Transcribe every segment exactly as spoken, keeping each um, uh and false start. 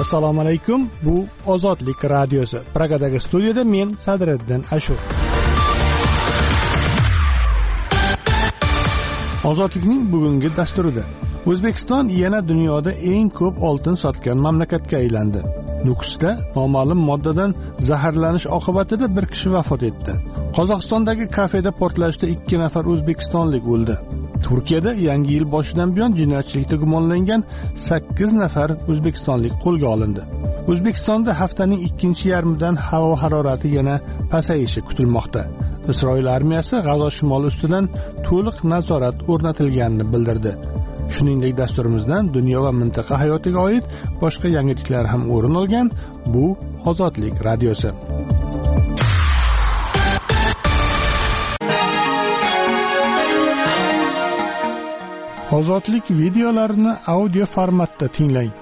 Assalomu alaykum. Bu Ozodlik radiosi. Pragadagi studiyada men Sadriddin Ashur. Ozodlikning bugungi dasturida O'zbekiston yana dunyoda eng ko'p oltin sotgan mamlakatga aylandi. Nukusda noma'lum moddadan zaharlanish oqibatida bir kishi vafot etdi. Qozog'istondagi kafeda portlashda ikki nafar o'zbekistonlik o'ldi. Turkiyada yangi yil boshidan buyon jinoyatchilikda gumonlangan sakkiz nafar o'zbekistonlik qo'lga olindi. O'zbekistonda haftaning ikkinchi yarmidan havo harorati yana pasayishi kutilmoqda. Isroil armiyasi G'azo shimoli ustidan to'liq nazorat o'rnatilganini bildirdi. Shuningdek, dasturimizdan dunyo va mintaqa hayotiga oid boshqa yangiliklar ham o'rin olgan. Bu Ozodlik radiosi. Ozodlik videolarini audio formatda tinglang.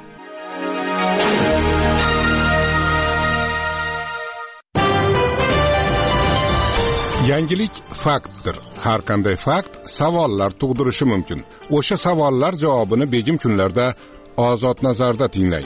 Yangilik faktdir. Har qanday fakt savollar tug'dirishi mumkin. O'sha savollar javobini begim kunlarda Ozod nazarda tinglang.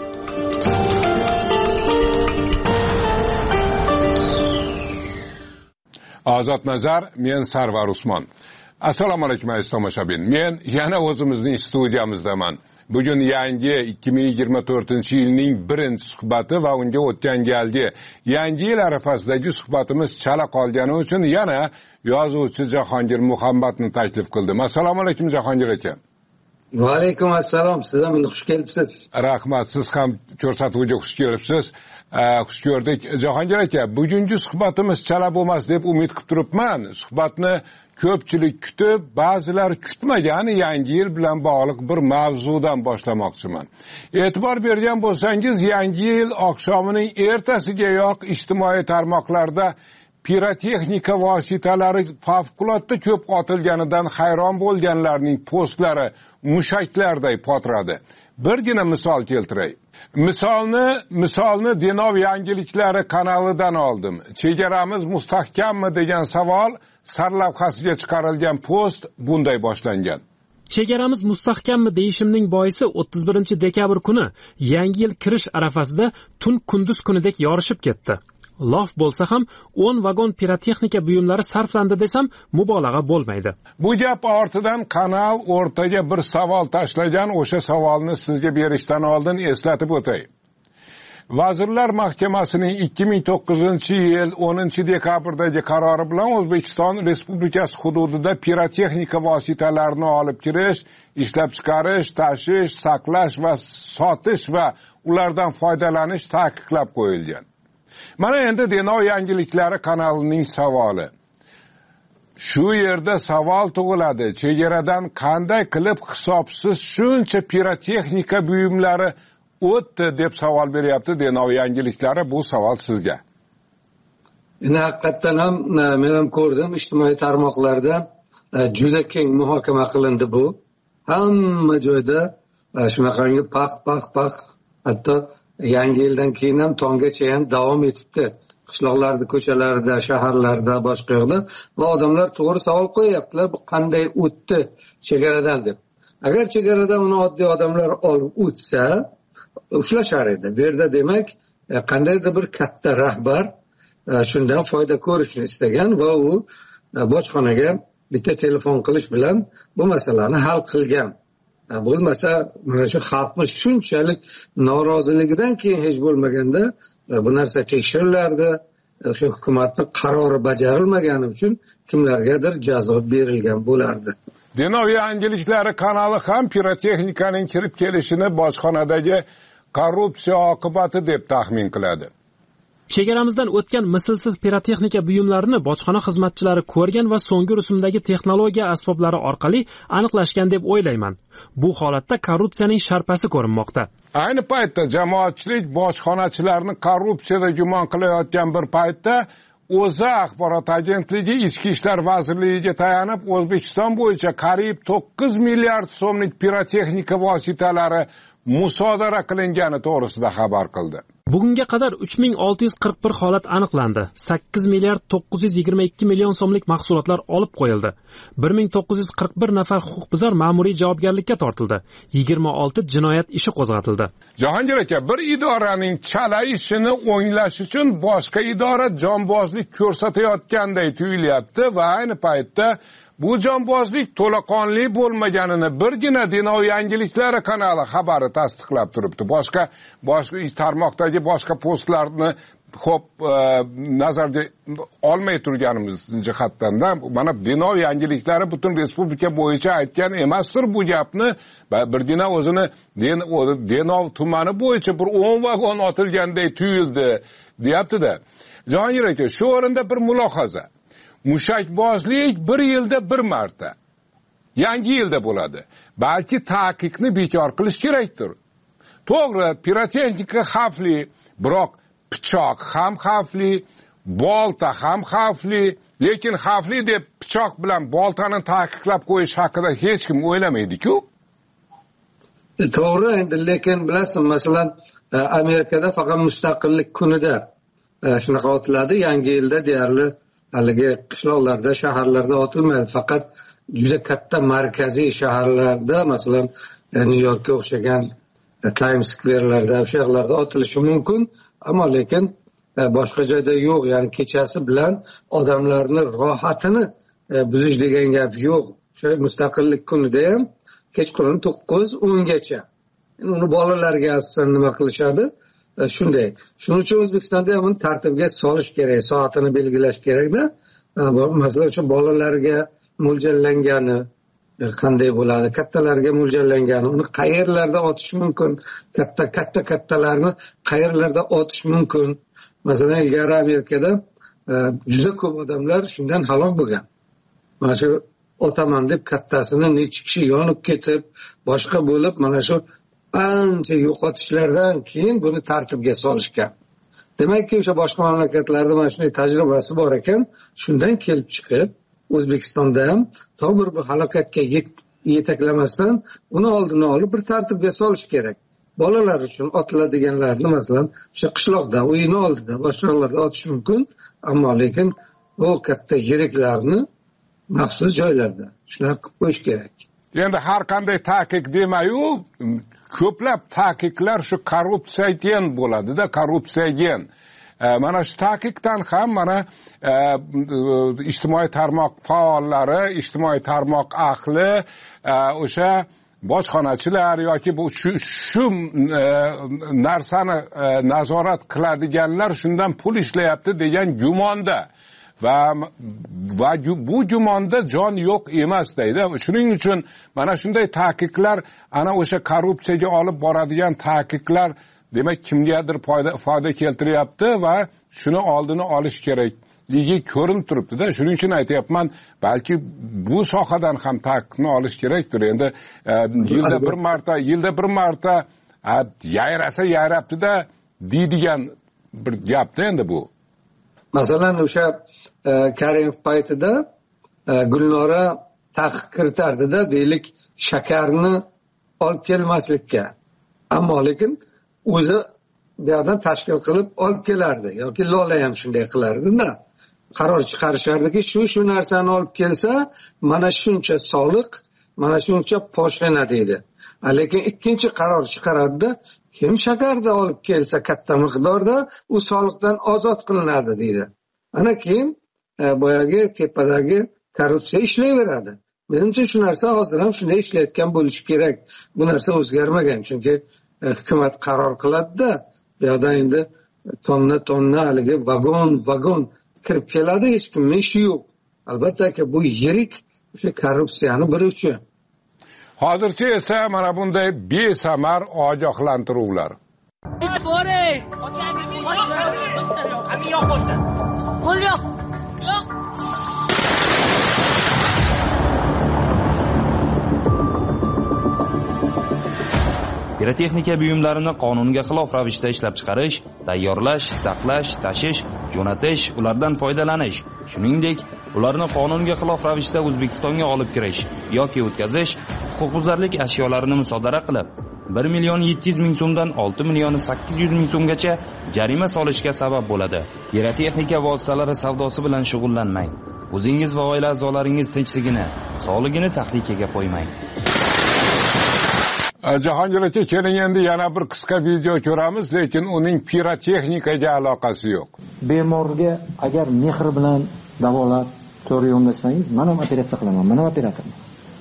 Ozod nazar, men Sarvar Usmon. Assalomu alaykum aziz tomoshabin. Men yana o'zimizning studiyamizdaman. Bugun yangi ikki ming yigirma to'rtinchi yilning birinchi suhbati va unga o'tgan galgi yangi yil arafasidagi suhbatimiz chala qolgani uchun yana yozuvchi Jahongir Muhammadni taklif qildim. Assalomu alaykum Jahongir aka. Va alaykum assalom. Siz ham xush kelibsiz. Rahmat, siz ham ko'rsatuvga xush kelibsiz. Xush ko'rdik. Jahongir aka, bugungi suhbatimiz chala bo'lmas deb umid qilib turibman. Suhbatni ko'pchilik kutib, ba'zilar kutmagan yangi yil bilan bog'liq bir mavzudan boshlamoqchiman. E'tibor bergan bo'lsangiz, yangi yil oqshomining ertasigayoq ijtimoiy tarmoqlarda pirotexnika vositalari favqulodda ko'p otilganidan hayron bo'lganlarning postlari mushaklarday potradi. Birgina misol keltiray. Misolni, misolni Denov yangiliklari kanalidan oldim. Chegaramiz mustahkammi degan savol sarlavhasiga chiqarilgan post bunday boshlangan. Chegaramiz mustahkammi deyishimning boisi o'ttiz birinchi dekabr kuni yangi yil kirish arafasida tun kunduz kunidek yorishib ketdi. Lof bo'lsa ham o'n vagon pirotexnika buyumlari sarflandi desam mubolag'a bo'lmaydi. Bu gap ortidan kanal o'rtaga bir savol tashlagan, o'sha savolni sizga berishdan oldin eslatib o'tay. Vazirlar Mahkamasining ikki ming to'qqizinchi yil o'ninchi dekabrdagi qarori bilan O'zbekiston Respublikasi hududida pirotexnika vositalarini olib kirish, ishlab chiqarish, tashish, saqlash va sotish va ulardan foydalanish taqiqlab qo'yilgan. Mana endi Denov yangiliklari kanalining savoli. Shu yerda savol tug'iladi. Chegaradan qanday qilib hisobsiz shuncha pirotexnika buyumlari o'tdi deb savol beryapti Denov yangiliklari. Bu savol sizga. Endi haqiqatdan ham men ham ko'rdim, ijtimoiy tarmoqlarda juda keng muhokama qilindi bu. Hamma joyda shunaqangi pax pax pax, hatto yangi yildan keyin ham tonggacha ham davom etibdi. Qishloqlarda, ko'chalarda, shaharlarda, boshqa yoqda va odamlar to'g'ri savol qo'yaptilar, bu qanday o'tdi chegaradan deb. Agar chegaradan uni oddiy odamlar olib o'tsa, ushlashar edi. Bu yerda demak, qandaydir bir katta rahbar shundan foyda ko'rishni istagan va u bojxonaga bitta telefon qilish bilan bu masalani hal qilgan. Bo'lmasa, mana shu xalqning shunchalik noroziligidan keyin hech bo'lmaganda bu narsa tekshirilardi. O'sha hukumatning qarori bajarilmagani uchun kimlargadir jazo berilgan bo'lardi. Denov yangiliklari kanali ham pirotexnikaning kirib kelishini bojxonadagi korrupsiya oqibati deb taxmin qiladi. Chegaramizdan o'tgan mislsiz pirotexnika buyumlarini bojxona xizmatchilari ko'rgan va so'nggi rusumdagi texnologiya asboblari orqali aniqlashgan deb o'ylayman. Bu holatda korrupsiyaning sharpasi ko'rinmoqda. Ayni paytda jamoatchilik bojxonachilarni korrupsiyada gumon qilayotgan bir paytda O'zA axborot agentligi Ichki ishlar vazirligiga tayanib O'zbekiston bo'yicha qariyb to'qqiz milliard so'mlik pirotexnika vositalari musodara qilingani to'g'risida xabar qildi. Bugunga qadar uch ming olti yuz qirq bir holat aniqlandi. sakkiz milliard to'qqiz yuz yigirma ikki million so'mlik mahsulotlar olib qo'yildi. bir ming to'qqiz yuz qirq bir nafar huquqbuzar ma'muriy javobgarlikka tortildi. yigirma olti jinoyat ishi qo'zg'atildi. Jahongir aka, bir idoraning chala ishini o'nglash uchun boshqa idora jonbozlik ko'rsatayotganday tuyulyapti va ayni paytda bu jonbozlik to'laqonli bo'lmaganini birgina Dinov yangiliklari kanali xabari tasdiqlab turibdi. Boshqa boshqa tarmoqdagi boshqa postlarni xo'p nazarga olmay turganimiz jihatdan mana Dinov yangiliklari butun respublika bo'yicha aytgan emasdir bu gapni. Birgina o'zini Dinov tumani bo'yicha bir o'n vagon otilganday tuyuldi, deyapti-da. Jahongir aka, shu o'rinda bir mulohaza. Mushakbozlik bir yilda bir marta, yangi yilda bo'ladi. Balki taqiqni bekor qilish kerakdir. To'g'ri, pirotexnika xavfli, biroq pichoq ham xavfli, bolta ham xavfli, lekin xavfli deb pichoq bilan boltani taqiqlab qo'yish haqida hech kim o'ylamaydi-ku. To'g'ri, endi lekin bilasizmi, masalan, Amerikada faqat mustaqillik kunida shunaqa otiladi, yangi yilda deyarli haligi qishloqlarda, shaharlarda otilmaydi. Faqat juda katta markaziy shaharlarda, masalan, New Yorkka o'xshagan Times Square'larda, o'sha yerlarda otilishi mumkin, ammo lekin boshqa joyda yo'q. Ya'ni kechasi bilan odamlarni rohatini buzish degan gap yo'q. O'sha mustaqillik kunida ham kechqurun to'qqiz o'ngacha. Uni bolalarga asosan nima qilishadi? Shunday. Shuning uchun O'zbekistonda ham uni tartibga solish kerak, soatini belgilash kerak-da. Masalan, o'sha bolalarga mo'ljallangani qanday bo'ladi, kattalarga mo'ljallangani, uni qayerlarda otish mumkin, katta katta kattalarni qayerlarda otish mumkin. Masalan, ilgari Amerikada juda ko'p odamlar shundan halok bo'lgan. Mana shu otaman deb kattasini necha kishi yonib ketib, boshqa bo'lib, mana shu ancha yo'qotishlardan keyin buni tartibga solishgan. Demakki, o'sha boshqa mamlakatlarda mana shunday tajribasi bor ekan, shundan kelib chiqib O'zbekistonda ham to bir halokatga yetaklamasdan uni oldini olib bir tartibga solish kerak. Bolalar uchun otiladiganlarni masalan o'sha qishloqda, uyini oldida, boshqa joylarda otish mumkin, ammo lekin bu katta yiriklarni maxsus joylarda shunaqa qilib qo'yish kerak. Endi har qanday taqiq demayu, ko'plab taqiqlar shu korrupsiyagen bo'ladi-da, korrupsiyagen. Mana shu taqiqdan ham mana ijtimoiy tarmoq faollari, ijtimoiy tarmoq ahli, o'sha bojxonachilar yoki bu shu, shu narsani nazorat qiladiganlar shundan pul ishlayapti degan gumonda. Va va bu gumonda jon yo'q emas deydi. Shuning uchun mana shunday taqiqlar, ana o'sha korrupsiyaga olib boradigan taqiqlar demak kimgadir foyda foyda keltiryapti va shuni oldini olish kerakligi ko'rinib turibdi-da. Shuning uchun aytayapman, balki bu sohadan ham taqiqni olish kerakdir. Endi yilda bir marta, yilda bir marta yayrasa yayrabdi-da deydigan bir gapda endi bu. Masalan, o'sha Karimov paytida Gulnora taqiq kiritardi-da, deylik, shakarni olib kelmaslikka. Ammo lekin o'zi bu yerdan tashkil qilib olib kelardi yoki Lola ham shunday qilardi-da. Qaror chiqarishardiki, shu shu narsani olib kelsa, mana shuncha soliq, mana shuncha poshna deydi. Lekin ikkinchi qaror chiqaradi-da, kim shakarni olib kelsa katta miqdorda, u soliqdan ozod qilinadi deydi. Ana keyin boyagi tepadagi korrupsiya ishlayveradi. Menimcha shu narsa hozir ham shunday ishlayotgan bo'lishi kerak. Bu narsa o'zgarmagan, chunki hukumat qaror qiladi-da, bu yerda endi tonna tonna haligi vagon vagon kirib keladi, hech kimning ishi yo'q. Albatta bu yirik o'sha korrupsiyani bir uchi. Hozircha esa mana bunday besamar ogohlantiruvlar. Pirotexnika buyumlarini qonunga xilof ravishda ishlab chiqarish, tayyorlash, saqlash, tashish, jo'natish, ulardan foydalanish, shuningdek, ularni qonunga xilof ravishda O'zbekistonga olib kirish yoki o'tkazish, huquqbuzarlik ashyolarini musodara qilib, bir million yetti yuz ming so'mdan olti million sakkiz yuz ming so'mgacha jarima solishga sabab bo'ladi. Pirotexnika vositalari savdosi bilan shug'ullanmang. O'zingiz va oila a'zolaringiz tinchligini, sog'ligini tahlikaga qo'ymang. Jahongir aka, keling endi yana bir qisqa video ko'ramiz, lekin uning pirotexnikaga aloqasi yo'q. Bemorga agar mehr bilan davolab, to'g'ri yondashsangiz, men ham operatsiya qilaman, men ham operatorman.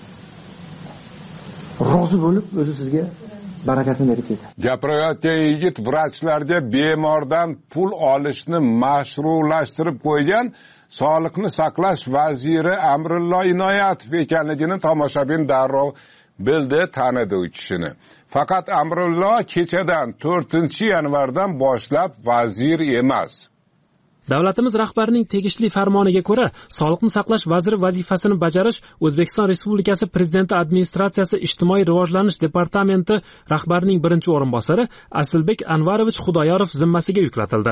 Rozi bo'lib, o'zi sizga barakasini berib ketadi. Gapirayotgan yigit vrachlarga bemordan pul olishni mashru'lashtirib qo'ygan Sog'liqni saqlash vaziri Amrullo Inoyatov ekanligini tomoshabin darrov bildi, tanidi u kishini. Faqat Amrullo kechadan to'rtinchi yanvardan boshlab vazir emas. Davlatimiz rahbarining tegishli farmoniga ko'ra, Sog'liqni saqlash vaziri vazifasini bajarish O'zbekiston Respublikasi Prezidenti administratsiyasi ijtimoiy rivojlanish departamenti rahbarining birinchi o'rinbosari Asilbek Anvarovich Xudoyorov zimmasiga yuklatildi.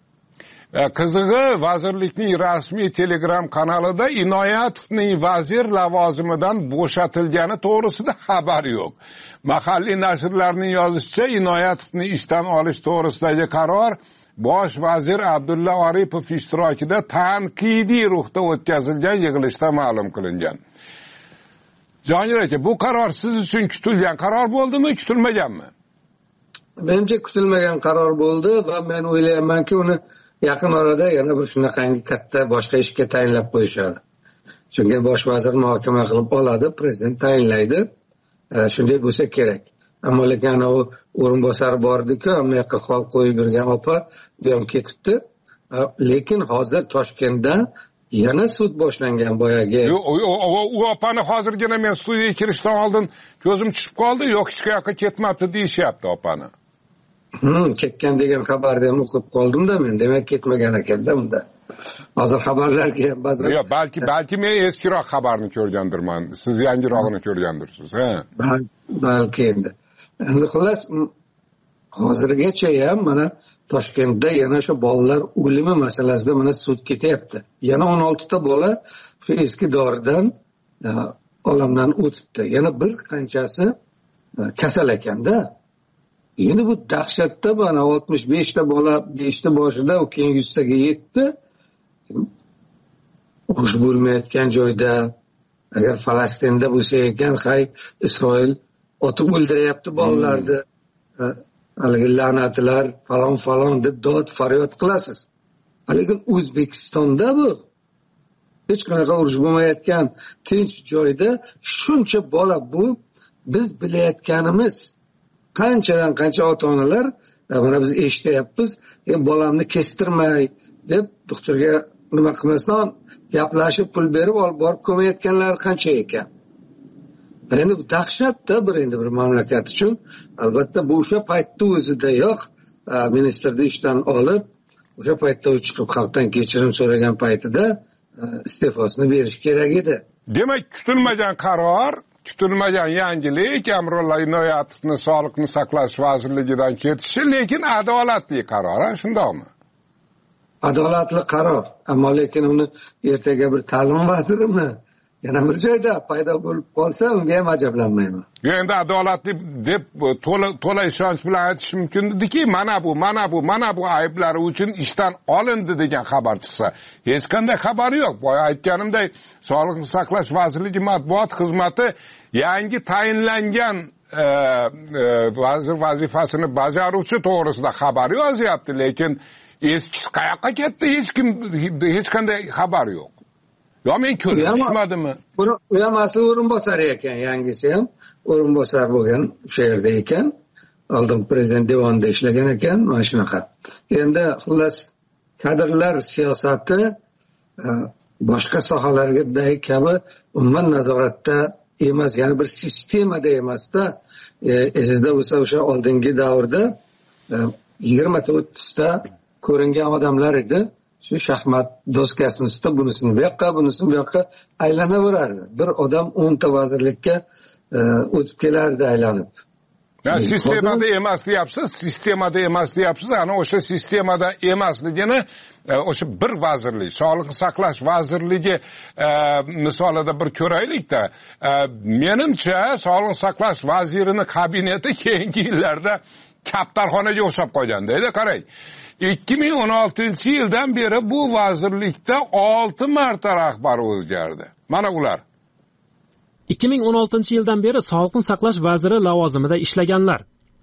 Qizig'i, vazirlikning rasmiy Telegram kanalida Inoyatovning vazir lavozimidan bo'shatilgani to'g'risida xabar yo'q. Mahalliy nashrlarning yozishicha, Inoyatovni ishdan olish to'g'risidagi qaror Bosh vazir Abdulla Aripov ishtirokida tanqidiy ruhda o'tkazilgan yig'ilishda ma'lum qilingan. Jahongir aka, bu qaror siz uchun kutilgan qaror bo'ldimi, kutilmaganmi? Menimcha kutilmagan qaror bo'ldi va men o'ylaymanki, uni yaqin orada yana bir shunaqangi katta boshqa ishga tayinlab qo'yishadi. Chunki bosh vazir muhokama qilib oladi, prezident tayinlaydi. Shunday bo'lsa kerak. Ammo lekin u o'rinbosar bordi-ku, ammo yoqqa qol qo'yib yurgan opa bu ham ketibdi. Lekin hozir Toshkentda yana sud boshlangan boyagi. U opani hozirgina men studiyaga kirishdan oldin ko'zim tushib qoldi, yo'q hech qayerga ketmabdi deyishyapti opani. Hmm, ketgan degan xabarni ham o'qib qoldim-da men. Demak ketmagan ekan-da unda. Hozir xabarlarga ba'zan yo'q, balki balki men eskiroq xabarni ko'rgandirman. Siz yangirog'ini ko'rgandirsiz, ha? Balki endi. Endi xullas hozirgacha ham mana Toshkentda yana shu bolalar o'limi masalasida mana sud ketyapti. Yana o'n olti ta bola shu eski doridan olamdan o'tibdi. Yana bir qanchasi kasal ekanda. Endi bu dahshatda mana oltmish besh ta bola besh ta boshida u keyin yuz taga yetdi. Urush bo'lmayotgan joyda agar Falastinda bo'lsa ekan, hay Isroil otib o'ldiryapti bolalarni. Haligi la'natlar falon falon deb dod faryod qilasiz. Lekin O'zbekistonda bu hech qanaqa urush bo'lmayotgan tinch joyda shuncha bola bu biz bilayotganimiz qanchadan qancha ota-onalar mana biz eshityapmiz, bolamni kestirmay deb doktorga nima qilmasdan gaplashib pul berib olib borib ko'mayotganlar qancha ekan. Endi bu dahshatda bir endi bir mamlakat uchun. Albatta bu o'sha paytda o'zida yo'q, ministerni ishdan olib, o'sha paytda u chiqib xalqdan kechirim so'ragan paytida iste'fosini berish kerak edi. Demak, kutilmagan qaror, kutilmagan yangilik Amrullo Inoyatovni Sog'liqni saqlash vazirligidan ketishi, lekin adolatli qaror, shundaymi? Adolatli qaror, ammo lekin uni ertaga bir ta'lim vazirimi yana bir joyda paydo bo'lib qolsa, unga ham ajablanmayman. Endi adolatli deb to'la to'la ishonch bilan aytish mumkin ediki, mana bu, mana bu, mana bu ayblari uchun ishdan olindi degan xabar chiqsa, hech qanday xabari yo'q. Boya aytganimdek, Sog'liqni saqlash vazirligi matbuot xizmati yangi tayinlangan e, e, vazir vazifasini bajaruvchi to'g'risida xabar yozyapti, lekin eskisi qayoqqa ketdi, hech kim hech qanday xabar yo'q. Yo men ko'zim tushmadimi? U ham asli o'rinbosar ekan, yangisi ham o'rinbosar bo'lgan o'sha yerda ekan. Oldin prezident devonida ishlagan ekan, mana shunaqa. Endi xullas kadrlar siyosati boshqa sohalardagi kabi umuman nazoratda emas, ya'ni bir sistemada emasda. Esingizda bo'lsa, o'sha oldingi davrda yigirma ta o'ttiz ta ko'ringan odamlar edi. Shu shaxmat doskasini ustida bunisini bu yoqqa, bunisini bu yoqqa aylanaverardi. Bir odam o'n ta vazirlikka o'tib kelardi aylanib. Ya sistemada emas deyapsiz, sistemada emas deyapsiz. Ana o'sha sistemada emasligini o'sha bir vazirlik, Sog'liqni saqlash vazirligi misolida bir ko'raylik-da. Menimcha, Sog'liqni saqlash vazirining kabineti keyingi yillarda kaptarxonaga o'xshab qolganda-da, qarang. ikki ming o'n oltinchi yildan beri bu vazirlikda olti marta rahbar o'zgardi. Mana ular. ikki ming o'n oltinchi yildan beri Sog'liqni saqlash vaziri lavozimida ishlaganlar: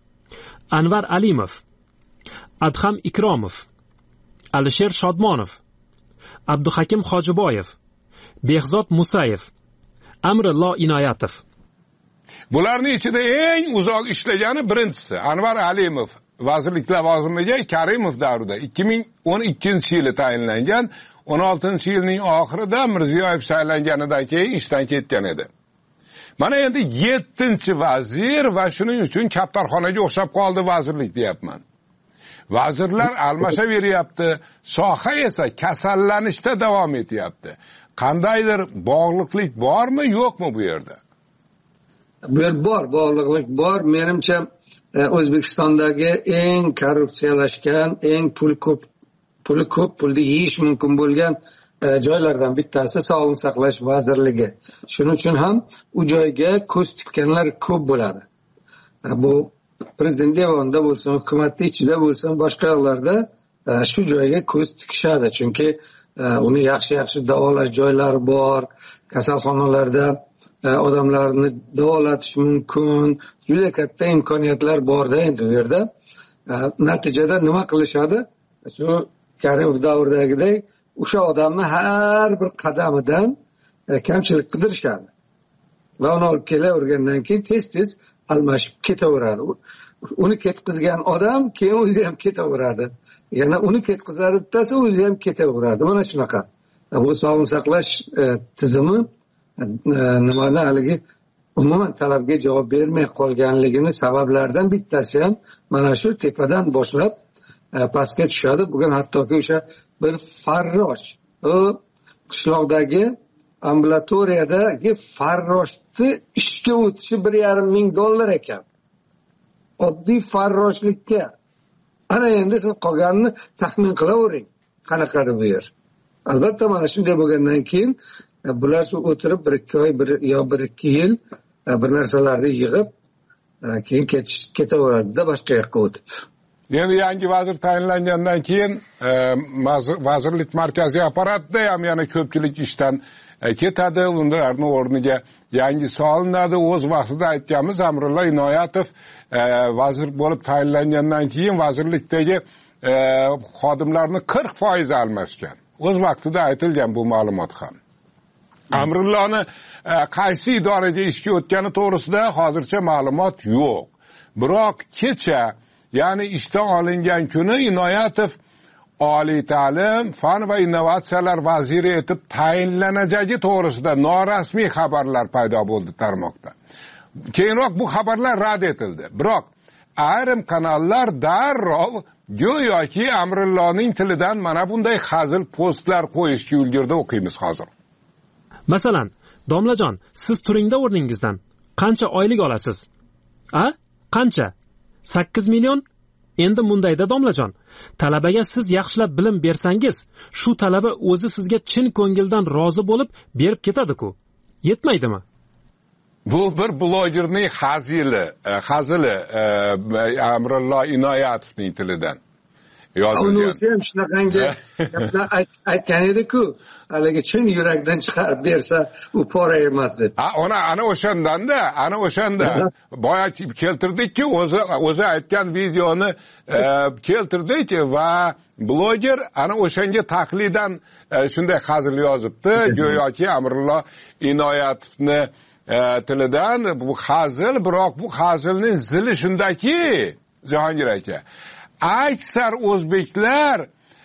Anvar Alimov, Adham Ikromov, Alisher Shodmonov, Abduhakim Hojiboyev, Behzod Musayev, Amrillo Inoyatov. Bularning ichida eng uzoq ishlagani birinchisi Anvar Alimov vazirlik lavozimiga Karimov davrida ikki ming o'n ikkinchi yili tayinlangan, o'n oltinchi yilning oxirida Mirziyoyev saylanganidan keyin ishdan ketgan edi. Mana endi yettinchi vazir va shuning uchun kaptarxonaga o'xshab qoldi vazirlik deyapman. Vazirlar almashaveryapti, soha esa kasallanishda davom etyapti. Qandaydir bog'liqlik bormi, yo'qmi bu yerda? Bu yer bor, bog'liqlik bor. Menimcha O'zbekistondagi eng korrupsiyalashgan, eng pul ko'p, puli ko'p, pulni yeyish mumkin bo'lgan joylardan bittasi Sog'liqni saqlash vazirligi. Shuning uchun ham u joyga ko'z tikkanlar ko'p bo'ladi. Bu prezident devonida bo'lsin, hukumatning ichida bo'lsin, boshqa yoqlarda shu joyga ko'z tikishadi. Chunki uni yaxshi-yaxshi davolash joylari bor, kasalxonalarda odamlarni davolatish mumkin, juda katta imkoniyatlar borda endi u yerda. Natijada nima qilishadi? Shu Karimov davridagidek o'sha odamni har bir qadamidan kamchilik qidirishadi. Va uni olib kelavergandan keyin tez-tez almashib ketaveradi. Uni ketkizgan odam keyin o'zi ham ketaveradi. Yana uni ketkizadi bittasi, o'zi ham ketaveradi. Mana shunaqa. Bu sog'liqni saqlash tizimi nimani haligi umuman talabga javob bermay qolganligini sabablaridan bittasi ham mana shu tepadan boshlab pastga tushadi. Bugun hattoki o'sha bir farrosh, u qishloqdagi ambulatoriyadagi farroshni ishga o'tishi bir yarim ming dollar ekan. Oddiy farroshlikka. Ana endi siz qolganini taxmin qilavering. Qanaqadir bu yer. Albatta mana shunday bo'lgandan keyin bular shu o'tirib bir ikki oy, bir yo bir ikki yil bir narsalarni yig'ib keyin ketaveradi-da boshqa yoqqa o'tib. Endi yangi vazir tayinlangandan keyin vazirlik markaziy apparatida ham yana ko'pchilik ishdan ketadi. Ularning o'rniga yangi solinadi. O'z vaqtida aytganimiz Amrillo Inoyatov vazir bo'lib tayinlangandan keyin vazirlikdagi xodimlarning qirq foiz almashgan. O'z vaqtida aytilgan bu ma'lumot ham. Amrilloni qaysi idoraga ishga o'tgani to'g'risida hozircha ma'lumot yo'q. Biroq kecha, ya'ni ishdan olingan kuni Inoyatov oliy ta'lim, fan va innovatsiyalar vaziri etib tayinlanajagi to'g'risida norasmiy xabarlar paydo bo'ldi tarmoqda. Keyinroq bu xabarlar rad etildi. Biroq ayrim kanallar darrov go'yoki Amrilloning tilidan mana bunday hazil postlar qo'yishga ulgurdi, o'qiymiz hozir. Masalan, domlajon, siz turingda o'rningizdan qancha oylik olasiz? A? Qancha? sakkiz million? Endi mundayda domlajon, talabaga siz yaxshilab bilim bersangiz, shu talaba o'zi sizga chin ko'ngildan rozi bo'lib berib ketadi-ku. Yetmaydimi? Bu bir blogerning hazili, hazili Amrillo Inoyatovning tilidan yozilgan. Uni o'zi ham shunaqangi gaplar aytgan edi-ku, haligi chin yurakdan chiqarib bersa, u pora emas deb. Ha, ona ana o'shandanda, ana o'shanda boya keltirdik-ku, o'zi o'zi aytgan videoni keltirdik va bloger ana o'shanga taqlidan shunday hazil yozibdi, go'yoki Amrillo Inoyatovni tilidan bu hazil, biroq bu hazilning zili shundaki, Jahongir aka, aksar o'zbeklar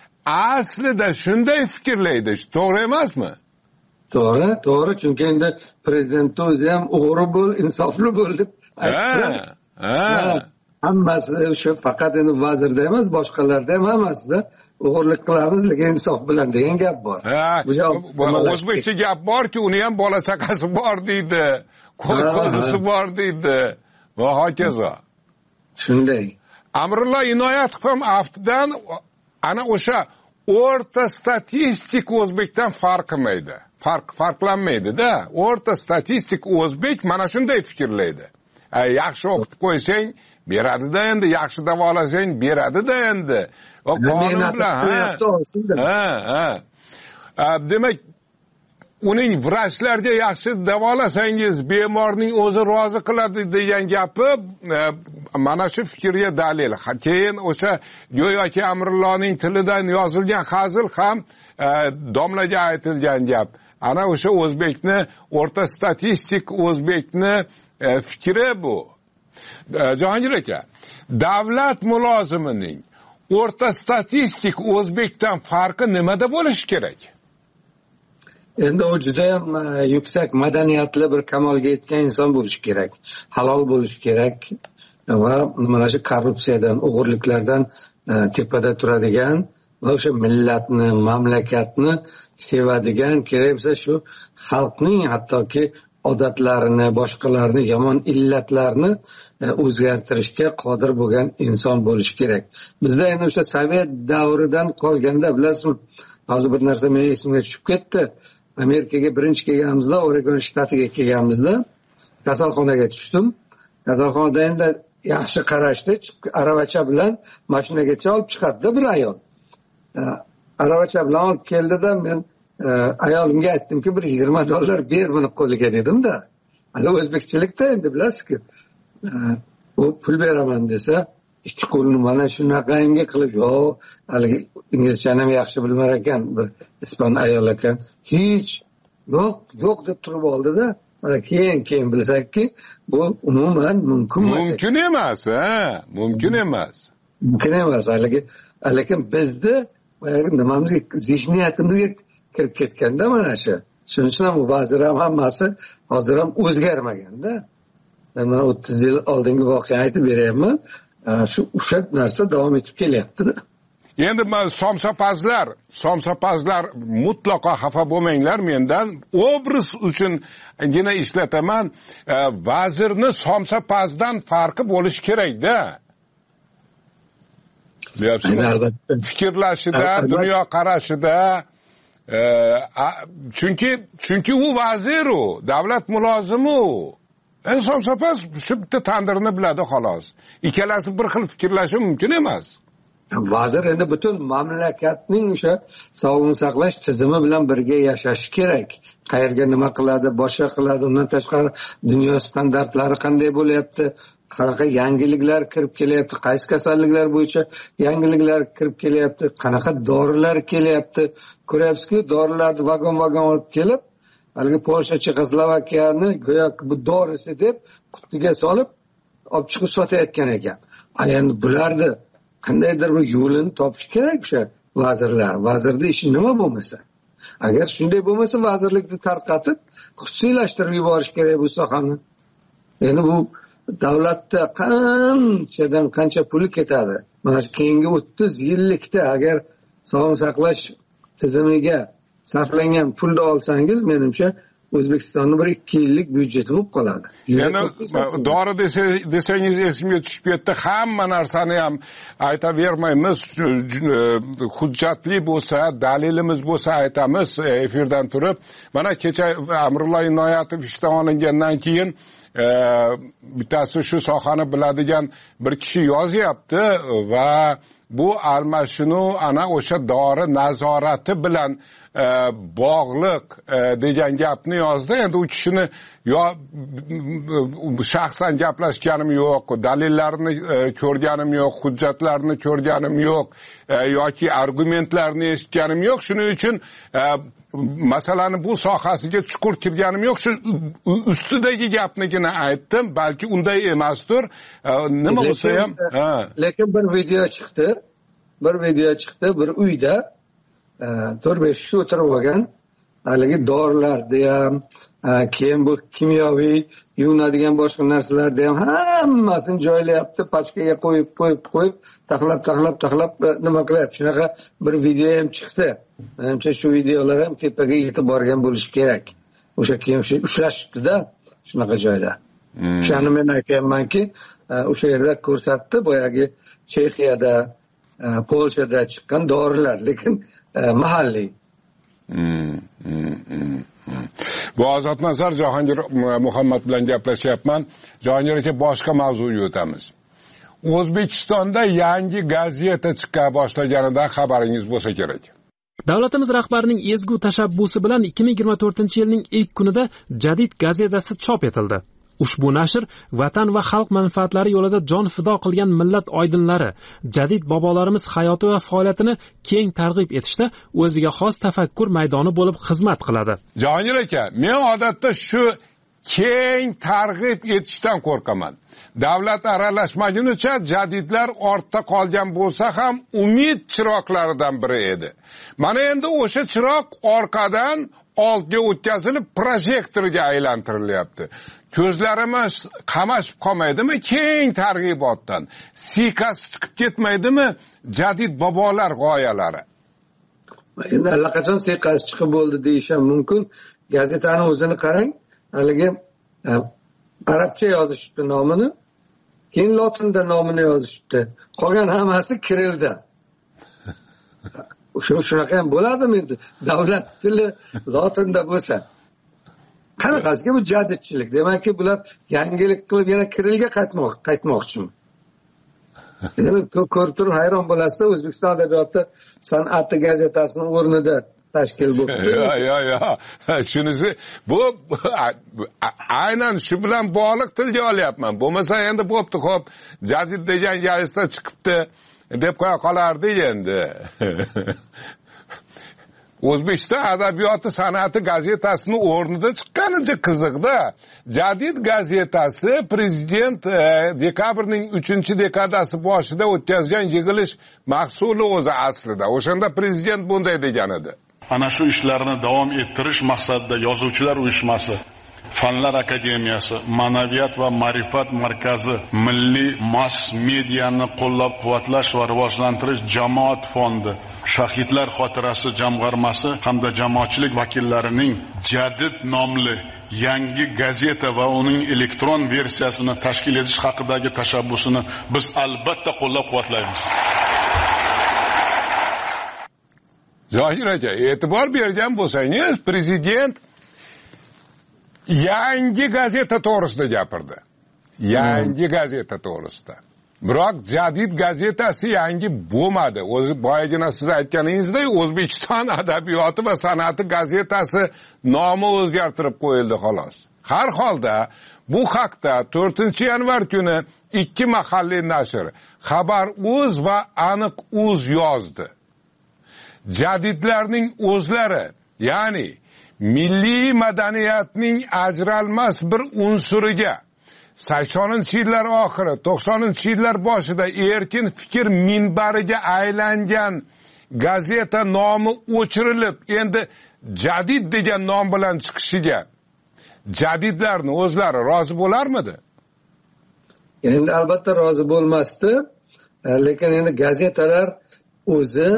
aslida shunday fikrlaydi, to'g'ri emasmi? To'g'ri, to'g'ri, chunki endi prezident o'zi ham o'g'ri bo'l, insofli bo'l deb aytdi. Ha, hammasi o'sha faqat endi vazirda emas, boshqalarda ham hammasida o'g'irlik qilamiz, lekin insof bilan degan gap bor. O'zbekcha gap borki, uni ham bola chaqasi bor deydi, qo'y-qo'zisi bor deydi va hokazo. shunday. Amrullo Inoyatov ham aftidan ana o'sha o'rta statistik o'zbekdan farqlamaydi. Farq farqlanmaydi-da. O'rta statistik o'zbek mana shunday fikrlaydi. Ay, yaxshi o'qitib qo'ysang, beradi-da endi, yaxshi davolasang, beradi-da endi. O qonun bilan, ha. Ha, ha. Demak, uning vrachlarga yaxshi davolasangiz, bemorning o'zi rozi qiladi degan gapi mana shu fikrga dalil. Keyin o'sha go'yoki Amrulloning tilidan yozilgan hazil ham domlaga aytilgan gap. Ana o'sha o'zbekni, o'rta statistik o'zbekni fikri bu. Jahongir aka, davlat mulozimining o'rta statistik o'zbekdan farqi nimada bo'lishi kerak? Endi u juda ham yuksak madaniyatli bir kamolga yetgan inson bo'lishi kerak. Halol bo'lishi kerak va mana shu korrupsiyadan, o'g'irliklardan tepada turadigan va o'sha millatni, mamlakatni sevadigan, kerak bo'lsa shu xalqning hattoki odatlarini, boshqalarni, yomon illatlarni o'zgartirishga qodir bo'lgan inson bo'lishi kerak. Bizda endi o'sha sovet davridan qolganda, bilasizmi, hozir bir narsa mening esimga tushib ketdi. Amerikaga birinchi kelganimizda, Oregon shtatiga kelganimizda kasalxonaga tushdim. Kasalxonada endi yaxshi qarashdi, aravacha bilan mashinagacha olib chiqadi bir ayol. Aravacha bilan olib keldida men ayolimga aytdimki, bir yigirma dollar ber buni qo'liga dedim-da. Hali o'zbekchilikda endi bilasizki, u pul beraman desa, ikki qo'lini mana shunaqangi qilib, yo'q, haligi inglizchani ham yaxshi bilmar ekan, bir ispan ayol ekan, hech yo'q, yo'q deb turib oldi-da. Mana keyin keyin bilsakki, bu umuman mumkin emas. Mumkin emas, ha, mumkin emas. Mumkin emas, haligi, lekin bizda nimamizga, zehniyatimizga kirib ketganda mana shu. Shuning uchun ham vazir ham hammasi hozir ham o'zgarmaganda. Men o'ttiz yil oldingi voqeani aytib beryapman. Shu o'sha narsa davom etib kelyapti. Endi somsapazlar, somsapazlar mutlaqo xafa bo'lmanglar mendan. Obraz uchun gina ishlataman. Vazirni somsapazdan farqi bo'lishi kerak-da. Fikrlashida, dunyo qarashida. Chunki chunki u vazir u, davlat mulozimi u. En somsapaz shu bitta tandirni biladi xolos. Ikkalasi bir xil fikrlashi mumkin emas. Vazir endi butun mamlakatning o'sha sog'liqni saqlash tizimi bilan birga yashashi kerak. Qayerga nima qiladi, boshqa qiladi, undan tashqari dunyo standartlari qanday bo'lyapti, qanaqa yangiliklar kirib kelyapti, qaysi kasalliklar bo'yicha yangiliklar kirib kelyapti, qanaqa dorilar kelyapti. Ko'ryapsizki, dorilarni vagon-vagon olib kelib, haligi Polsha, Chexoslovakiyani go'yo bu dorisi deb qutiga solib olib chiqib sotayotgan ekan. Endi bularni qandaydir bir yo'lini topish kerak o'sha vazirlar. Vazirning ishi nima bo'lmasa? Agar shunday bo'lmasa, vazirlikni tarqatib, xususiylashtirib yuborish kerak bu sohani. Endi bu davlatda qanchadan qancha puli ketadi. Mana shu keyingi o'ttiz yillikda agar sog'liqni saqlash tizimiga sarflangan pulni olsangiz, menimcha O'zbekistonning bir ikki yillik byudjeti bo'lib qoladi. Yana dori desangiz esimga tushib ketdi. Hamma narsani ham aytavermaymiz. Hujjatli bo'lsa, dalilimiz bo'lsa aytamiz efirdan turib. Mana kecha Amrullo Inoyatov ishdan olingandan keyin bittasi shu sohani biladigan bir kishi yozyapti va bu almashinuv ana o'sha dori nazorati bilan bog'liq degan gapni yozdi. Endi u kishini yo shaxsan gaplashganim yo'q, dalillarini ko'rganim yo'q, hujjatlarini ko'rganim yo'q yoki argumentlarni eshitganim yo'q. Shuning uchun masalani bu sohasiga chuqur kirganim yo'q. Shu ustidagi gapnigina aytdim. Balki unday emasdir. Nima bo'lsa ham, lekin bir video chiqdi. Bir video chiqdi, bir uyda to'rt besh kishi o'tirib olgan, haligi dorilarni ham, keyin bu kimyoviy yuvinadigan boshqa narsalarni ham hammasini joylayapti, pachkaga qo'yib, qo'yib, qo'yib, taxlab, taxlab, taxlab nima qilyapti. Shunaqa bir video ham chiqdi. Menimcha shu videolar ham tepaga yetib borgan bo'lishi kerak. O'sha keyin ushlashibdi-da shunaqa joyda. o'shani men aytyapmanki, o'sha yerda ko'rsatdi boyagi Chexiyada, Polshada chiqqan dorilar, lekin mahalliy. Bu ozod nazar Jahongir Muhammad bilan gaplashyapman. Jahongir aka, boshqa mavzuga o'tamiz. O'zbekistonda yangi gazeta chiqa boshlaganidan xabaringiz bo'lsa kerak. Davlatimiz rahbarining ezgu tashabbusi bilan ikki ming yigirma to'rtinchi yilning ilk kunida Jadid gazetasi chop etildi. Ushbu nashr vatan va xalq manfaatlari yo'lida jon fido qilgan millat oydinlari, jadid bobolarimiz hayoti va faoliyatini keng targ'ib etishda o'ziga xos tafakkur maydoni bo'lib xizmat qiladi. Jahongir aka, men odatda shu keng targ'ib etishdan qo'rqaman. Davlat aralashmagunicha jadidlar ortda qolgan bo'lsa ham umid chiroqlaridan biri edi. Mana endi o'sha chiroq orqadan oldga o'tkazilib projektorga aylantirilyapti. Ko'zlarimiz qamashib qolmaydimi keng targ'ibotdan? Sikas chiqib ketmaydimi jadid bobolar g'oyalari? Endi allaqachon sikas chiqib bo'ldi deyish ham mumkin. Gazetani o'zini qarang, haligi arabcha yozishibdi nomini, keyin lotinda nomini yozishibdi. Qolgan hammasi kirilda. O'sha shunaqa ham bo'ladimi endi? Davlat tili lotinda bo'lsa. Qanaqasiga bu jadidchilik? Demakki, bular yangilik qilib yana kirilga qaytmoq, qaytmoqchimi? Endi ko'rib turib hayron bo'lasizda, O'zbekiston adabiyoti san'ati gazetasining o'rnida tashkil bo'ldi. Yo, yo, yo. Shunisi bu aynan shu bilan bog'liq tilga olyapman. Bo'lmasa endi bo'pti, xo'p, jadid degan gazeta chiqibdi deb qo'ya qolardi endi. O'zbekiston adabiyoti san'ati gazetasining o'rnida chiqqanicha qiziqda. Jadid gazetasi prezident dekabrning uchinchi dekadasi boshida o'tkazgan yig'ilish mahsuli o'zi aslida. O'shanda prezident bunday degan edi. Ana shu ishlarni davom ettirish maqsadida Yozuvchilar uyushmasi, Fanlar akademiyasi, Ma'naviyat va ma'rifat markazi, Milliy mass mediani qo'llab-quvvatlash va rivojlantirish jamoat fondi, Shahidlar xotirasi jamg'armasi hamda jamoatchilik vakillarining Jadid nomli yangi gazeta va uning elektron versiyasini tashkil etish haqidagi tashabbusini biz albatta qo'llab-quvvatlaymiz. Zohir aka, e'tibor bergan bo'lsangiz, prezident yangi gazeta to'g'risida gapirdi. Yangi hmm. gazeta to'g'risida. Biroq jadid gazetasi yangi bo'lmadi. O'zi boyagina siz aytganingizdek, O'zbekiston adabiyoti va san'ati gazetasi nomi o'zgartirib qo'yildi xolos. Har holda bu haqda to'rtinchi yanvar kuni ikki mahalliy nashr Xabar.uz va Aniq.uz yozdi. Jadidlarning o'zlari, ya'ni milliy madaniyatning ajralmas bir unsuriga saksoninchi yillar oxiri, to'qsoninchi yillar boshida erkin fikr minbariga aylangan gazeta nomi o'chirilib, endi jadid degan nom bilan chiqishiga jadidlarning o'zlari rozi bo'larmidi? Endi albatta rozi bo'lmasdi, lekin endi gazetalar o'zi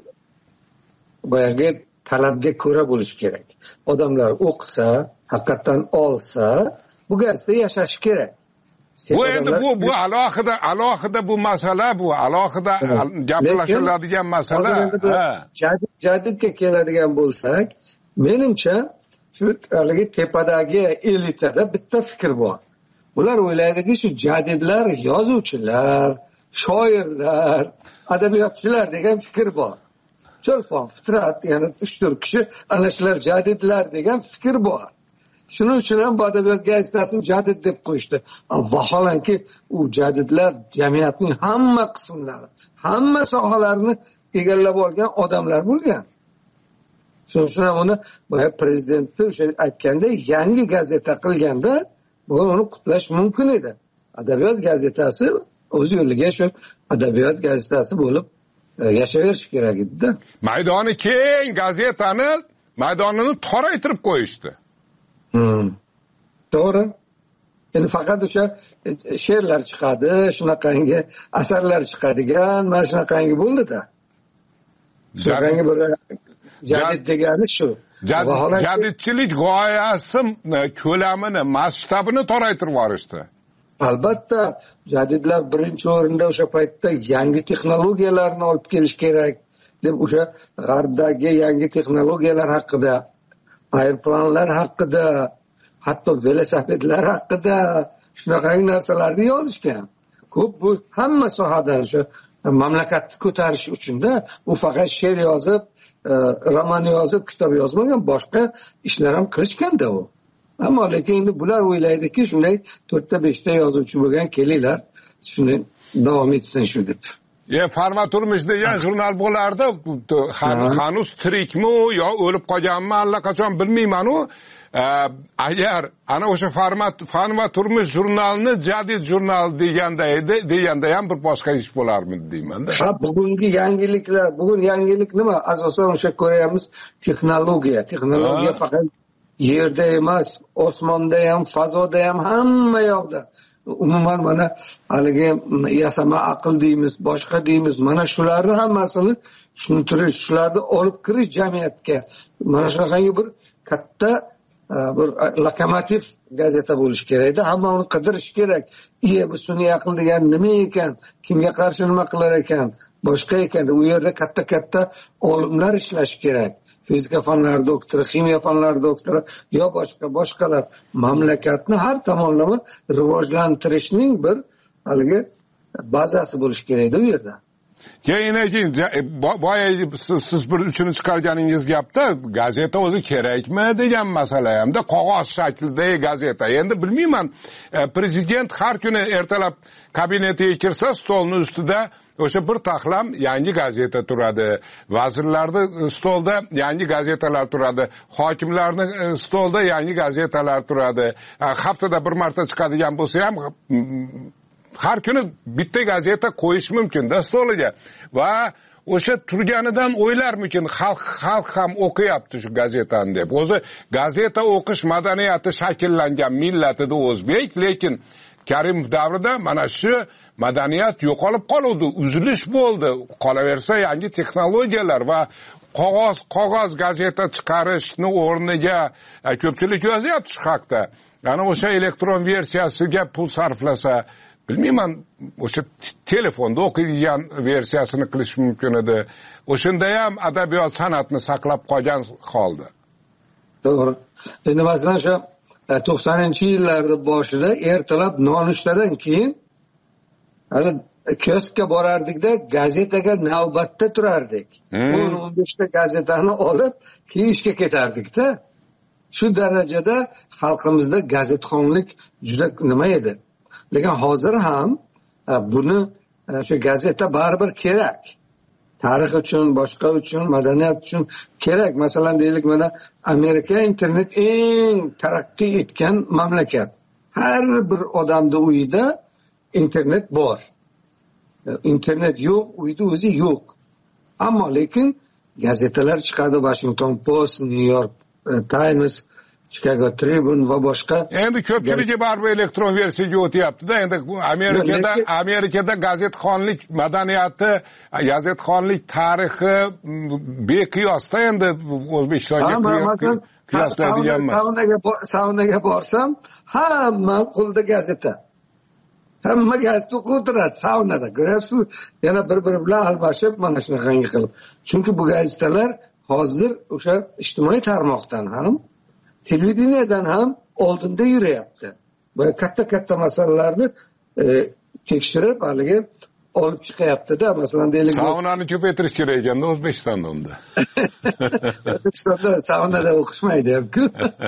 boyagi talabga ko'ra bo'lishi kerak. Odamlar o'qisa, haqiqatan olsa, bu gazeta yashashi kerak. Bu endi bu bu alohida alohida bu masala, bu alohida gaplashiladigan masala. Jadid jadidga keladigan bo'lsak, menimcha shu haligi tepadagi elitada bitta fikr bor. Ular o'ylaydiki, shu jadidlar yozuvchilar, shoirlar, adabiyotchilar degan fikr bor. Cho'lpon, Fitrat, ya'ni uch to'rt kishi ana shular jadidlar degan fikr bor. Shuning uchun ham adabiyot gazetasini jadid deb qo'yishdi. Vaholanki, u jadidlar jamiyatning hamma qismlari, hamma sohalarini egallab olgan odamlar bo'lgan. Shuning uchun ham uni boya prezidentni o'sha aytganda yangi gazeta qilganda bugun uni qutlash mumkin edi. Adabiyot gazetasi o'z yo'liga shu adabiyot gazetasi bo'lib yashayverish kerak edi-da. Maydoni keng gazetani maydonini toraytirib qo'yishdi. Hmm. To'g'ri. Endi faqat o'sha she'rlar chiqadi, shunaqangi asarlar chiqadigan, mana shunaqangi bo'ldi-da. Shunaqangi bir jadid degani shu. jadidchilik g'oyasi ko'lamini, masshtabini toraytirib yuborishdi. Albatta, jadidlar birinchi o'rinda o'sha paytda yangi texnologiyalarni olib kelish kerak deb o'sha g'arbdagi yangi texnologiyalar haqida, aeroplanlar haqida, hatto velosipedlar haqida shunaqa narsalarni yozishgan. Ko'p bu hamma sohadan shu mamlakatni ko'tarish uchunda u faqat she'r yozib, roman yozib, kitob yozmagan, boshqa ishlar ham qilishganda u. Ammo lekin endi bular o'ylaydiki, shunday to'rtta beshta yozuvchi bo'lgan kelinglar, shuni davom etsin shu deb. E, Farma turmush degan jurnal bo'lardi, hanuz tirikmi yo o'lib qolganmi allaqachon bilmayman-u. Agar ana o'sha format fan va turmush jurnalini jadid jurnal deganda edi, deganda ham bir boshqa ish bo'larmidi deyman-da. Ha, bugungi yangiliklar, bugun yangilik nima? Asosan o'sha ko'ryapmiz texnologiya. Texnologiya faqat yerda emas, osmonda ham, fazoda ham, hamma yoqda. Umuman mana haligi yasama aql deymiz, boshqa deymiz. Mana shularni hammasini tushuntirish, shularni olib kirish jamiyatga. Mana shunaqangi bir katta bir lokomotiv gazeta bo'lish kerak-da, hamma uni qidirish kerak. Iye, bu sun'iy aql degan nima ekan, kimga qarshi nima qilar ekan, boshqa ekan. U yerda katta-katta olimlar ishlash kerak. Fizika fanlari doktori, ximiya fanlari doktori yo boshqa boshqalar mamlakatni har tomonlama rivojlantirishning bir haligi bazasi bo'lish kerak-da u yerda. Keyin keyin boya siz bir uchini chiqarganingiz gapda gazeta o'zi kerakmi degan masala hamda qog'oz shaklidagi gazeta. Endi bilmayman, prezident har kuni ertalab kabinetiga kirsa, stolning ustida o'sha bir taxlam yangi gazeta turadi. Vazirlarning stolda yangi gazetalar turadi. Hokimlarning stolda yangi gazetalar turadi. Haftada bir marta chiqadigan bo'lsa ham har kuni bitta gazeta qo'yish mumkin-da stoliga. Va o'sha turganidan o'ylarmikin, xalq xalq ham o'qiyapti shu gazetani deb. O'zi gazeta o'qish madaniyati shakllangan millatida o'zbek, lekin Karimov davrida mana shu madaniyat yo'qolib qoldi, uzilish bo'ldi. Qolaversa yangi texnologiyalar va qog'oz qog'oz gazeta chiqarishni o'rniga ko'pchilik yozyapti shu haqda. Yana o'sha elektron versiyasiga pul sarflasa, bilmayman, o'sha telefonda o'qiydigan versiyasini qilish mumkin edi. O'shanda ham adabiyot san'atni saqlab qolgan holda. To'g'ri. Endi masalan shu to'qsoninchi yillarda boshida ertalab nonushtadan keyin hali kioskka borardikda, gazetaga navbatda turardik. o'n o'n besh ta gazetani olib keyin ishga ketardikda. Shu darajada xalqimizda gazetxonlik juda nima edi. Lekin hozir ham buni shu gazeta baribir kerak. Tarix uchun, boshqa uchun, madaniyat uchun kerak. Masalan deylik, mana Amerika internet eng taraqqiy etgan mamlakat. Har bir odamning uyida internet bor. Internet yo'q, uyda o'zi yo'q. Ammo lekin gazetalar chiqadi, Washington Post, New York Times, Chicago Tribune va boshqa. Endi ko'pchiligi baribir elektron versiyaga o'tyapti-da. Endi Amerikada Amerikada gazetxonlik madaniyati, gazetxonlik tarixi beqiyosda, endi O'zbekistonga qiyoslaydigan emas. Saunaga saunaga borsam, hamma qo'lda gazeta. Hamma gazeta o'qib o'tiradi saunada. Ko'ryapsiz, yana bir-biri bilan almashib mana shunaqangi qilib. Chunki bu gazetalar hozir o'sha ijtimoiy tarmoqdan ham, televideniyadan ham oldinda yurayapti. Bu katta-katta masalalarni tekshirib, haligi olib chiqyapti-da. Masalan deylik, saunani ko'paytirish kerak ekanda O'zbekistonda unda. O'zbekistonda saunada o'qishmaydi ham-ku.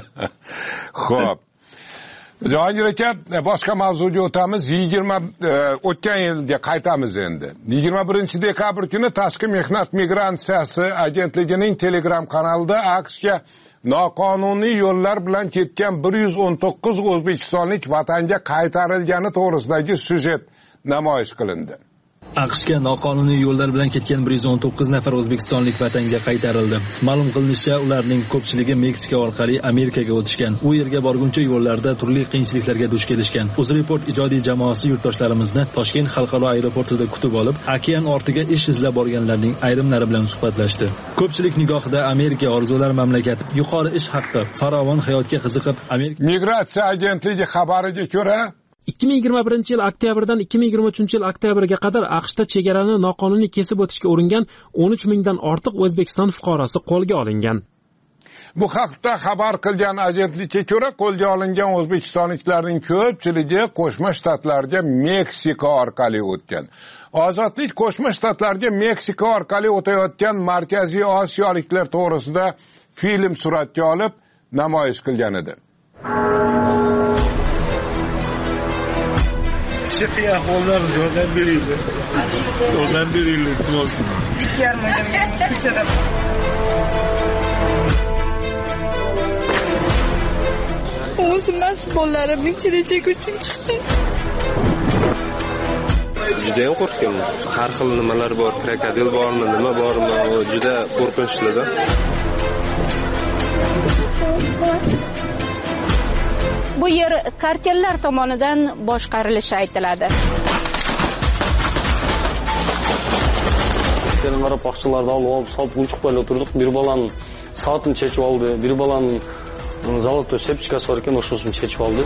Xo'p. Jahongir aka, boshqa mavzuga o'tamiz. yigirma o'tgan yilga qaytamiz endi. yigirma birinchi dekabr kuni Tashqi mehnat migratsiyasi agentligining Telegram kanalida AQShga noqonuniy yo'llar bilan ketgan bir yuz o'n to'qqiz o'zbekistonlik vatanga qaytarilgani to'g'risidagi syujet namoyish qilindi. AQShga noqonuniy yo'llar bilan ketgan bir yuz o'n to'qqiz nafar o'zbekistonlik vatanga qaytarildi. Ma'lum qilinishicha, ularning ko'pchiligi Meksika orqali Amerikaga o'tishgan. U yerga borguncha yo'llarda turli qiyinchiliklarga duch kelishgan. UzReport ijodiy jamoasi yurtdoshlarimizni Toshkent xalqaro aeroportida kutib olib, okean ortiga ish izlab borganlarning ayrimlari bilan suhbatlashdi. Ko'pchilik nigohida Amerika orzular mamlakati, yuqori ish haqqi, farovon hayotga qiziqib, Amerika Migratsiya agentligi xabariga ko'ra ikki ming yigirma birinchi yil oktyabrdan ikki ming yigirma uchinchi yil oktyabrga qadar AQShda chegarani noqonuniy kesib o'tishga uringan o'n uch mingdan ortiq O'zbekiston fuqarosi qo'lga olingan. Bu haqda xabar qilgan agentlikka ko'ra, qo'lga olingan o'zbekistonliklarning ko'pchiligi Qo'shma Shtatlarga Meksika orqali o'tgan. Ozodlik Qo'shma Shtatlarga Meksika orqali o'tayotgan Markaziy Osiyoliklar to'g'risida film suratga olib namoyish qilgan edi. Chiqi ahvollar yordam beringlar. Yordam beringlar, iltimos. ikki yarim oydan ko'chada. O'zim mas'ullarimning kelajagi uchun chiqdim. Juda ham qo'rqdim. Har xil nimalar bor, krokodil bormi, nima bormi, juda qo'rqinchli-da. Bu yer kartellar tomonidan boshqarilishi aytiladi. Kelin paxtalarda olib, sop uchiq bo'lib o'tirdik. Bir bolaning soatini chechib oldi, bir bolaning zalotoy sepchikasi bor ekan, o'shasini chechib oldi.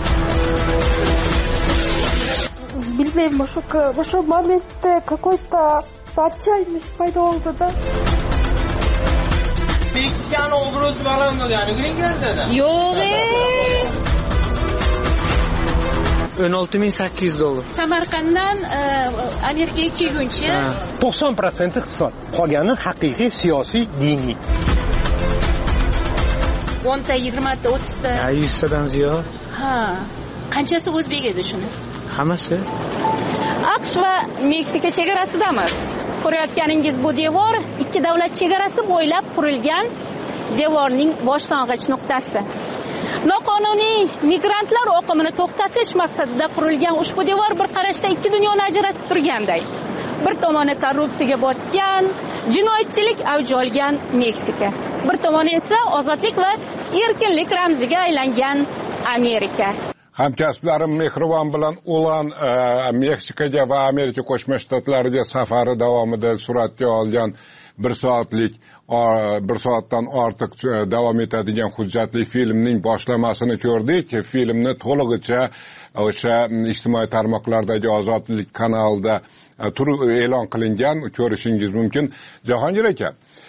Bilmayman, shu shu momentda какой-то отчаянность пайда bo'ldi-da. Meksikani obro'si baland bo'lgani green cardda. Yo'q. o'n olti ming sakkiz yuz dollar. Samarqanddan Amerikaga kelguncha to'qson foiz iqtisod. Qolgani haqiqiy siyosiy, diniy. o'nta, yigirmata, o'ttizta. yuz tadan ziyod. Ha. Qanchasi o'zbek edi shuni? Hammasi. AQSh va Meksika chegarasidamiz. Ko'rayotganingiz bu devor ikki davlat chegarasi bo'ylab qurilgan devorning boshlang'ich nuqtasi. Noqonuniy migrantlar oqimini to'xtatish maqsadida qurilgan ushbu devor bir qarashda ikki dunyoni ajratib turganday. Bir tomoni korrupsiyaga botgan, jinoyatchilik avj olgan Meksika. Bir tomoni esa ozodlik va erkinlik ramziga aylangan Amerika. Hamkasblarim Mehribon bilan Ulan Meksikaga va Amerika Qo'shma Shtatlariga safari davomida suratga olgan bir soatlik bir soatdan ortiq davom etadigan hujjatli filmning boshlamasini ko'rdik. Filmni to'lig'icha o'sha ijtimoiy tarmoqlardagi Ozodlik kanalida turib e'lon qilingan, ko'rishingiz mumkin. Jahongir aka,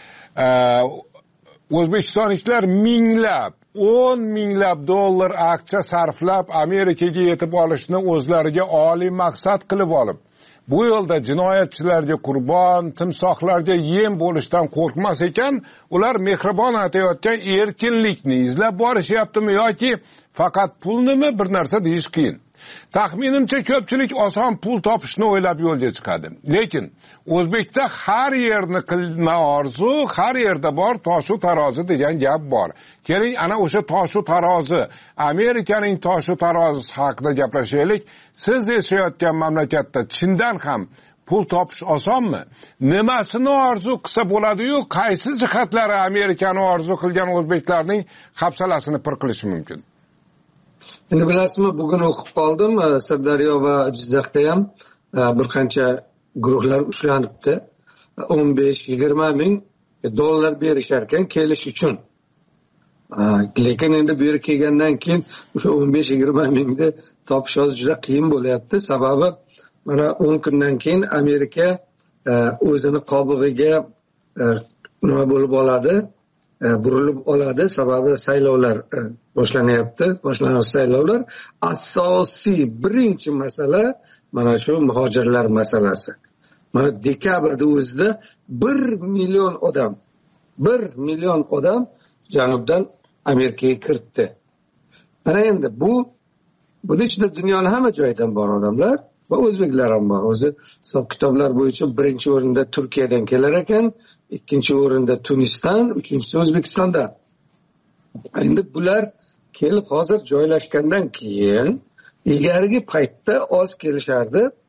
o'zbekistonliklar minglab, o'n minglab dollar aksiya sarflab Amerikaga yetib olishni o'zlariga oliy maqsad qilib olib, bu yo'lda jinoyatchilarga qurbon, timsohlarga yem bo'lishdan qo'rqmas ekan, ular Mehribon aytayotgan erkinlikni izlab borishyaptimi yoki faqat pulnimi, bir narsa deyish qiyin. Taxminimcha ko'pchilik oson pul topishni o'ylab yo'lga chiqadi. Lekin O'zbekda har yerni qilma orzu, har yerda bor toshu tarozi degan gap bor. Keling, ana o'sha toshu tarozi, Amerikaning toshu tarozisi haqida gaplashaylik. Siz yashayotgan mamlakatda chindan ham pul topish osonmi? Nimasini orzu qilsa bo'ladi-yu, qaysi jihatlari Amerikani orzu qilgan o'zbeklarning hafsalasini pir qilishi mumkin? Endi bilasizmi, bugun o'qib qoldim, Sirdaryo va Jizzaxda ham bir qancha guruhlar ushlanibdi. o'n besh yigirma ming dollar berishar ekan kelish uchun. Lekin endi bu yerga kelgandan keyin o'sha o'n besh yigirma mingni topish hozir juda qiyin bo'lyapti. Sababi mana o'n kundan keyin Amerika o'zini qobig'iga nima bo'lib oladi? burilib oladi. Sababi saylovlar boshlanyapti. Boshlanish saylovlar. Asosiy birinchi masala mana shu muhojirlar masalasi. Mana dekabrda o'zida bir million odam, bir million odam janubdan Amerikaga kiritdi. Mana endi bu buni ichida dunyoning hamma joyidan bor odamlar va o'zbeklar ham bor. O'zi hisob kitoblar bo'yicha birinchi o'rinda Turkiyadan kelar ekan, ikkinchi o'rinda Tunisdan, uchinchisi O'zbekistonda. Endi bular kelib hozir joylashgandan keyin ilgarigi paytda oz kelishardi.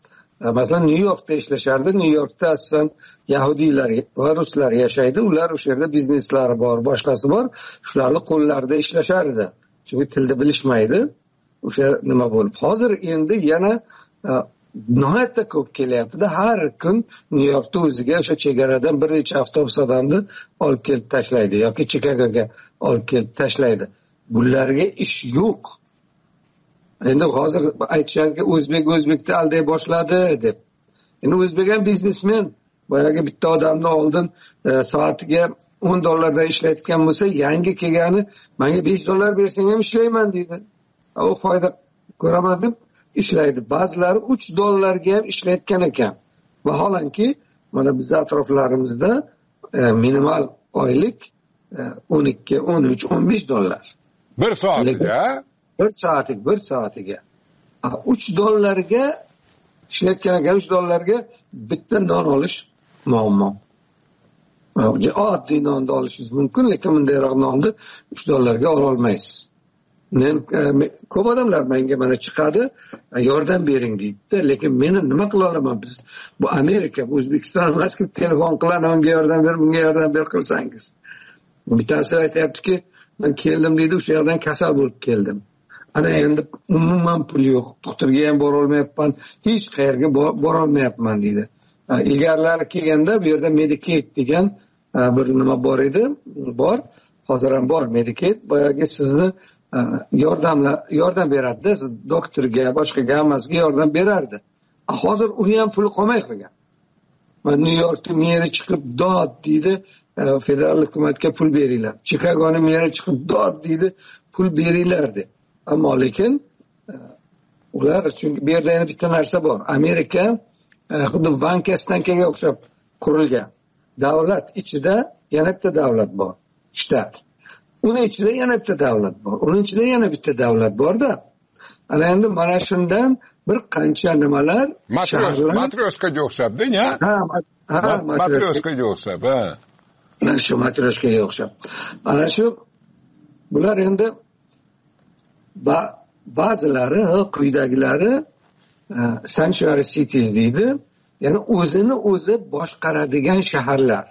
masalan nyu yorkda ishlashardi. Nyu yorkda asosan yahudiylar va ruslar yashaydi. Ular o'sha yerda bizneslari bor, boshqasi bor. Shularni qo'llarida ishlashardi, chunki tilni bilishmaydi. O'sha nima bo'lib, hozir endi yana nihoyatda ko'p kelyapti-da. Har kun nyu yorkda o'ziga o'sha chegaradan bir necha avtobus odamni olib kelib tashlaydi yoki Chikagoga olib kelib tashlaydi. Bularga ish yo'q. Endi hozir aytishadiki, o'zbek o'zbekni alday boshladi deb. Endi o'zbek ham biznesmen. Boyagi bitta odamni oldin e, soatiga o'n dollardan ishlayotgan bo'lsa, yangi kelgani menga besh dollar bersang ham ishlayman deydi. U foyda ko'raman deb ishlaydi. Ba'zilari uch dollarga ham ishlayotgan ekan. Vaholanki, mana biz atroflarimizda e, minimal oylik e, o'n ikki, o'n uch, o'n besh dollar. Bir soatiga? Bir soatiga, bir soatiga. uch dollarga ishlayotgan ekan, uch dollarga bitta non olish muammo. Oddiy nonni olishingiz mumkin, lekin bundayroq nonni uch dollarga ola olmaysiz. Men ko'p odamlar menga mana chiqadi, yordam bering deydi, lekin meni nima qila olaman? Biz bu Amerika, bu O'zbekiston emas-ku, telefon qilib unga yordam ber, bunga yordam ber qilsangiz. Bittasi aytayaptiki, men keldim deydi, o'sha yerdan kasal bo'lib keldim. Ana endi umuman pul yo'q, doktorga ham bora olmayapman, hech qayerga bora olmayapman deydi. Ilgarilari kelganda bu yerda Medicaid degan bir nima bor edi, bor, hozir ham bor Medicaid, boyagi sizni yordamla yordam beradi, siz doktorga, boshqa hammasiga yordam berardi. Hozir uni ham puli qolmay qolgan. Men Nyu yorkda meri chiqib dod deydi, federal hukumatga pul beringlar. Chikagoni meri chiqib dod deydi, pul beringlar deb. Ammo lekin ular, chunki bu yerda yana bitta narsa bor. Amerika xuddi Vankastankaga o'xshab qurilgan. Davlat ichida yana bitta davlat bor, shtat. Uni ichida yana bitta davlat bor. Uning ichida yana bitta davlat bor-da. Ana endi mana shundan bir qancha nimalar, matryoskaga o'xshabdi, ya? Ha, ha, matryoskaga o'xshab, ha. Shu matryoskaga o'xshab. Ana shu bular endi ba'zilari, quyidagilari sanctuary cities deydi. Ya'ni o'zini o'zi boshqaradigan shaharlar.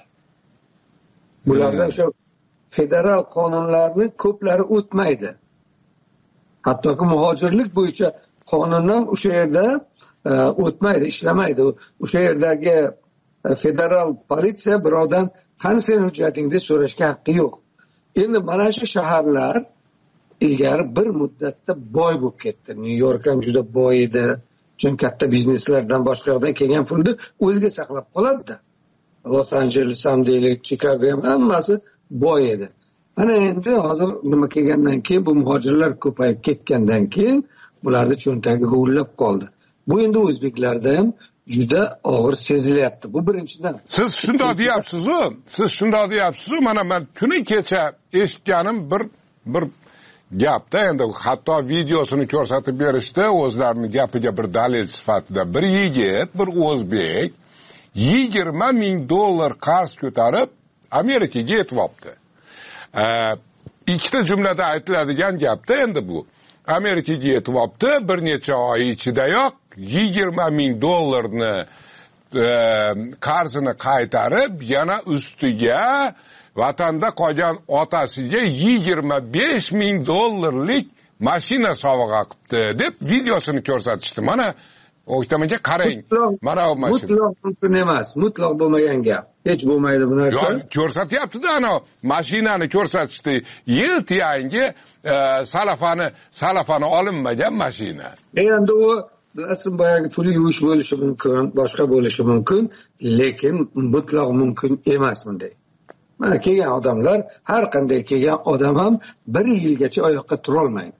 Bularda o'sha federal qonunlarni ko'plari o'tmaydi. Hattoki muhojirlik bo'yicha qonun ham o'sha yerda o'tmaydi, ishlamaydi. O'sha yerdagi federal politsiya birovdan qani sening hujjating deb so'rashga haqqi yo'q. Endi mana shu shaharlar ilgari bir muddatda boy bo'lib ketdi. Nyu york ham juda boy edi. Chunki katta bizneslardan boshqa yerdan kelgan pulni o'ziga saqlab qoladi-da. Los Angeles ham deylik, Chicago ham hammasi boy edi. Ana endi hozir nima kelgandan keyin, bu muhojirlar ko'payib ketgandan keyin bularning cho'ntagi g'uvillab qoldi. Bu endi o'zbeklarda ham juda og'ir sezilyapti. Bu birinchidan. Siz shunday deyapsiz-ku, siz shunday deyapsiz-ku, mana men kuni kecha eshitganim bir bir gapda, endi hatto videosini ko'rsatib berishdi, o'zlarining gapiga bir dalil sifatida. Bir yigit, bir o'zbek yigirma ming dollar qarz ko'tarib Amerikaga yetyapti. Ee, ikkita jumlada aytiladigan gapda endi bu. Amerikaga yetyapti, bir necha oy ichidayoq yigirma ming dollarni e, qarzini qaytarib, yana ustiga vatanda qolgan otasiga yigirma besh ming dollarlik mashina sovg'a qilibdi deb videosini ko'rsatishdi. Mana o'shtamanga qarang. Mana bu mashina. Mutlaq mumkin emas, mutlaq bo'lmagan gap. Hech bo'lmaydi bu narsa. Ko'rsatyapti-da, ana mashinani ko'rsatishdi. Yil yangi e, salafani, salafani olinmagan mashina. Endi u bilasizmi, boyagi pul yuvish bo'lishi mumkin, boshqa bo'lishi mumkin, lekin mutlaq mumkin emas bunday. Mana kelgan odamlar, har qanday kelgan odam ham bir yilgacha oyoqqa tura olmaydi.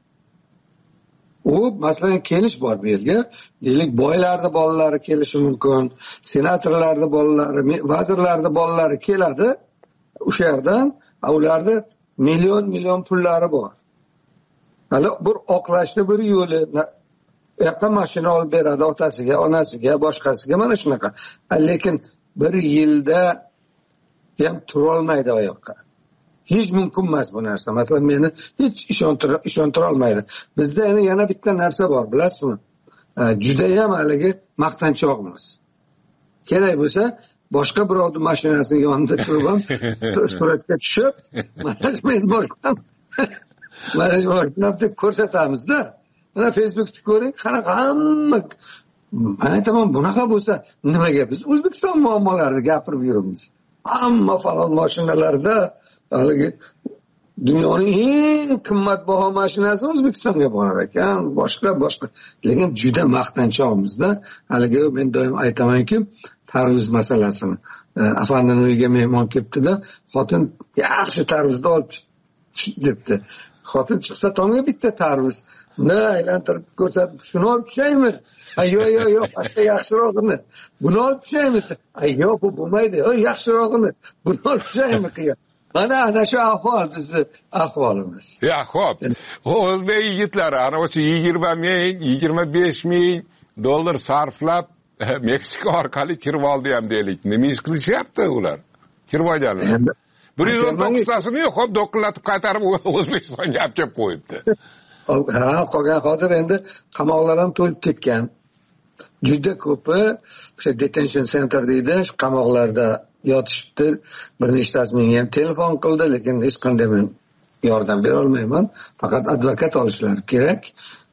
U masalan kelish bor bu yerga, deylik boylarning bolalari kelishi mumkin, senatorlarning bolalari, vazirlarning bolalari keladi. O'sha yerdan ularda million million pullari bor. Hali bir oqlashni bir yo'li, u yoqqa mashina olib beradi otasiga, onasiga, boshqasiga, mana shunaqa. Lekin bir yilda ham tura olmaydi oyoqqa. Hech mumkin emas bu narsa. Masalan, meni hech ishontira ishontira olmaydi. Bizda yana yana bitta narsa bor, bilasizmi? judayam haligi maqtanchoqmiz. Kerak bo'lsa boshqa birovni mashinasini yonida turib ham suratga tushib, mana men boshqam, mana shu boshqam deb ko'rsatamizda. Mana Facebookda ko'ring, qanaqa hamma men aytaman, bunaqa bo'lsa nimaga biz O'zbekiston muammolarini gapirib yuribmiz. Hamma falon mashinalarda haligi dunyoning eng qimmatbaho mashinasi O'zbekistonga borar ekan, boshqa boshqa. Lekin juda maqtanchoqmizda. Haligi men doim aytamanki, tarvuz masalasini. Afandining uyiga mehmon kelibdi-da, xotin yaxshi tarvuzni olib debdi. Xotin chiqsa tomga bitta tarvuz. Uni aylantirib ko'rsatib, shuni olib tushaymi? Ay yo'q, yo'q, yo'q, boshqa yaxshirog'ini. Buni olib tushaymi? Ay yo'q, bu bo'lmaydi. Oy, yaxshirog'ini. Buni olib tushaymi qiyin. Mana ana shu ahvol bizni ahvolimiz. Ya, xo'p. O'zbek yigitlari ana o'sha yigirma ming, yigirma besh ming dollar sarflab Meksika orqali kirib oldi ham deylik. Nima ish qilishyapti ular? Kirib olganlar. bir yuz o'n to'qqiztasini yo'q, do'qillatib qaytarib O'zbekistonga olib kelib qo'yibdi. Ha, qolgan hozir endi qamoqlar ham to'lib ketgan. Juda ko'pi o'sha detention center deydi, shu qamoqlarda yotishibdi. Bir nechtasi menga ham telefon qildi, lekin hech qanday men yordam bera olmayman. Faqat advokat olishlari kerak.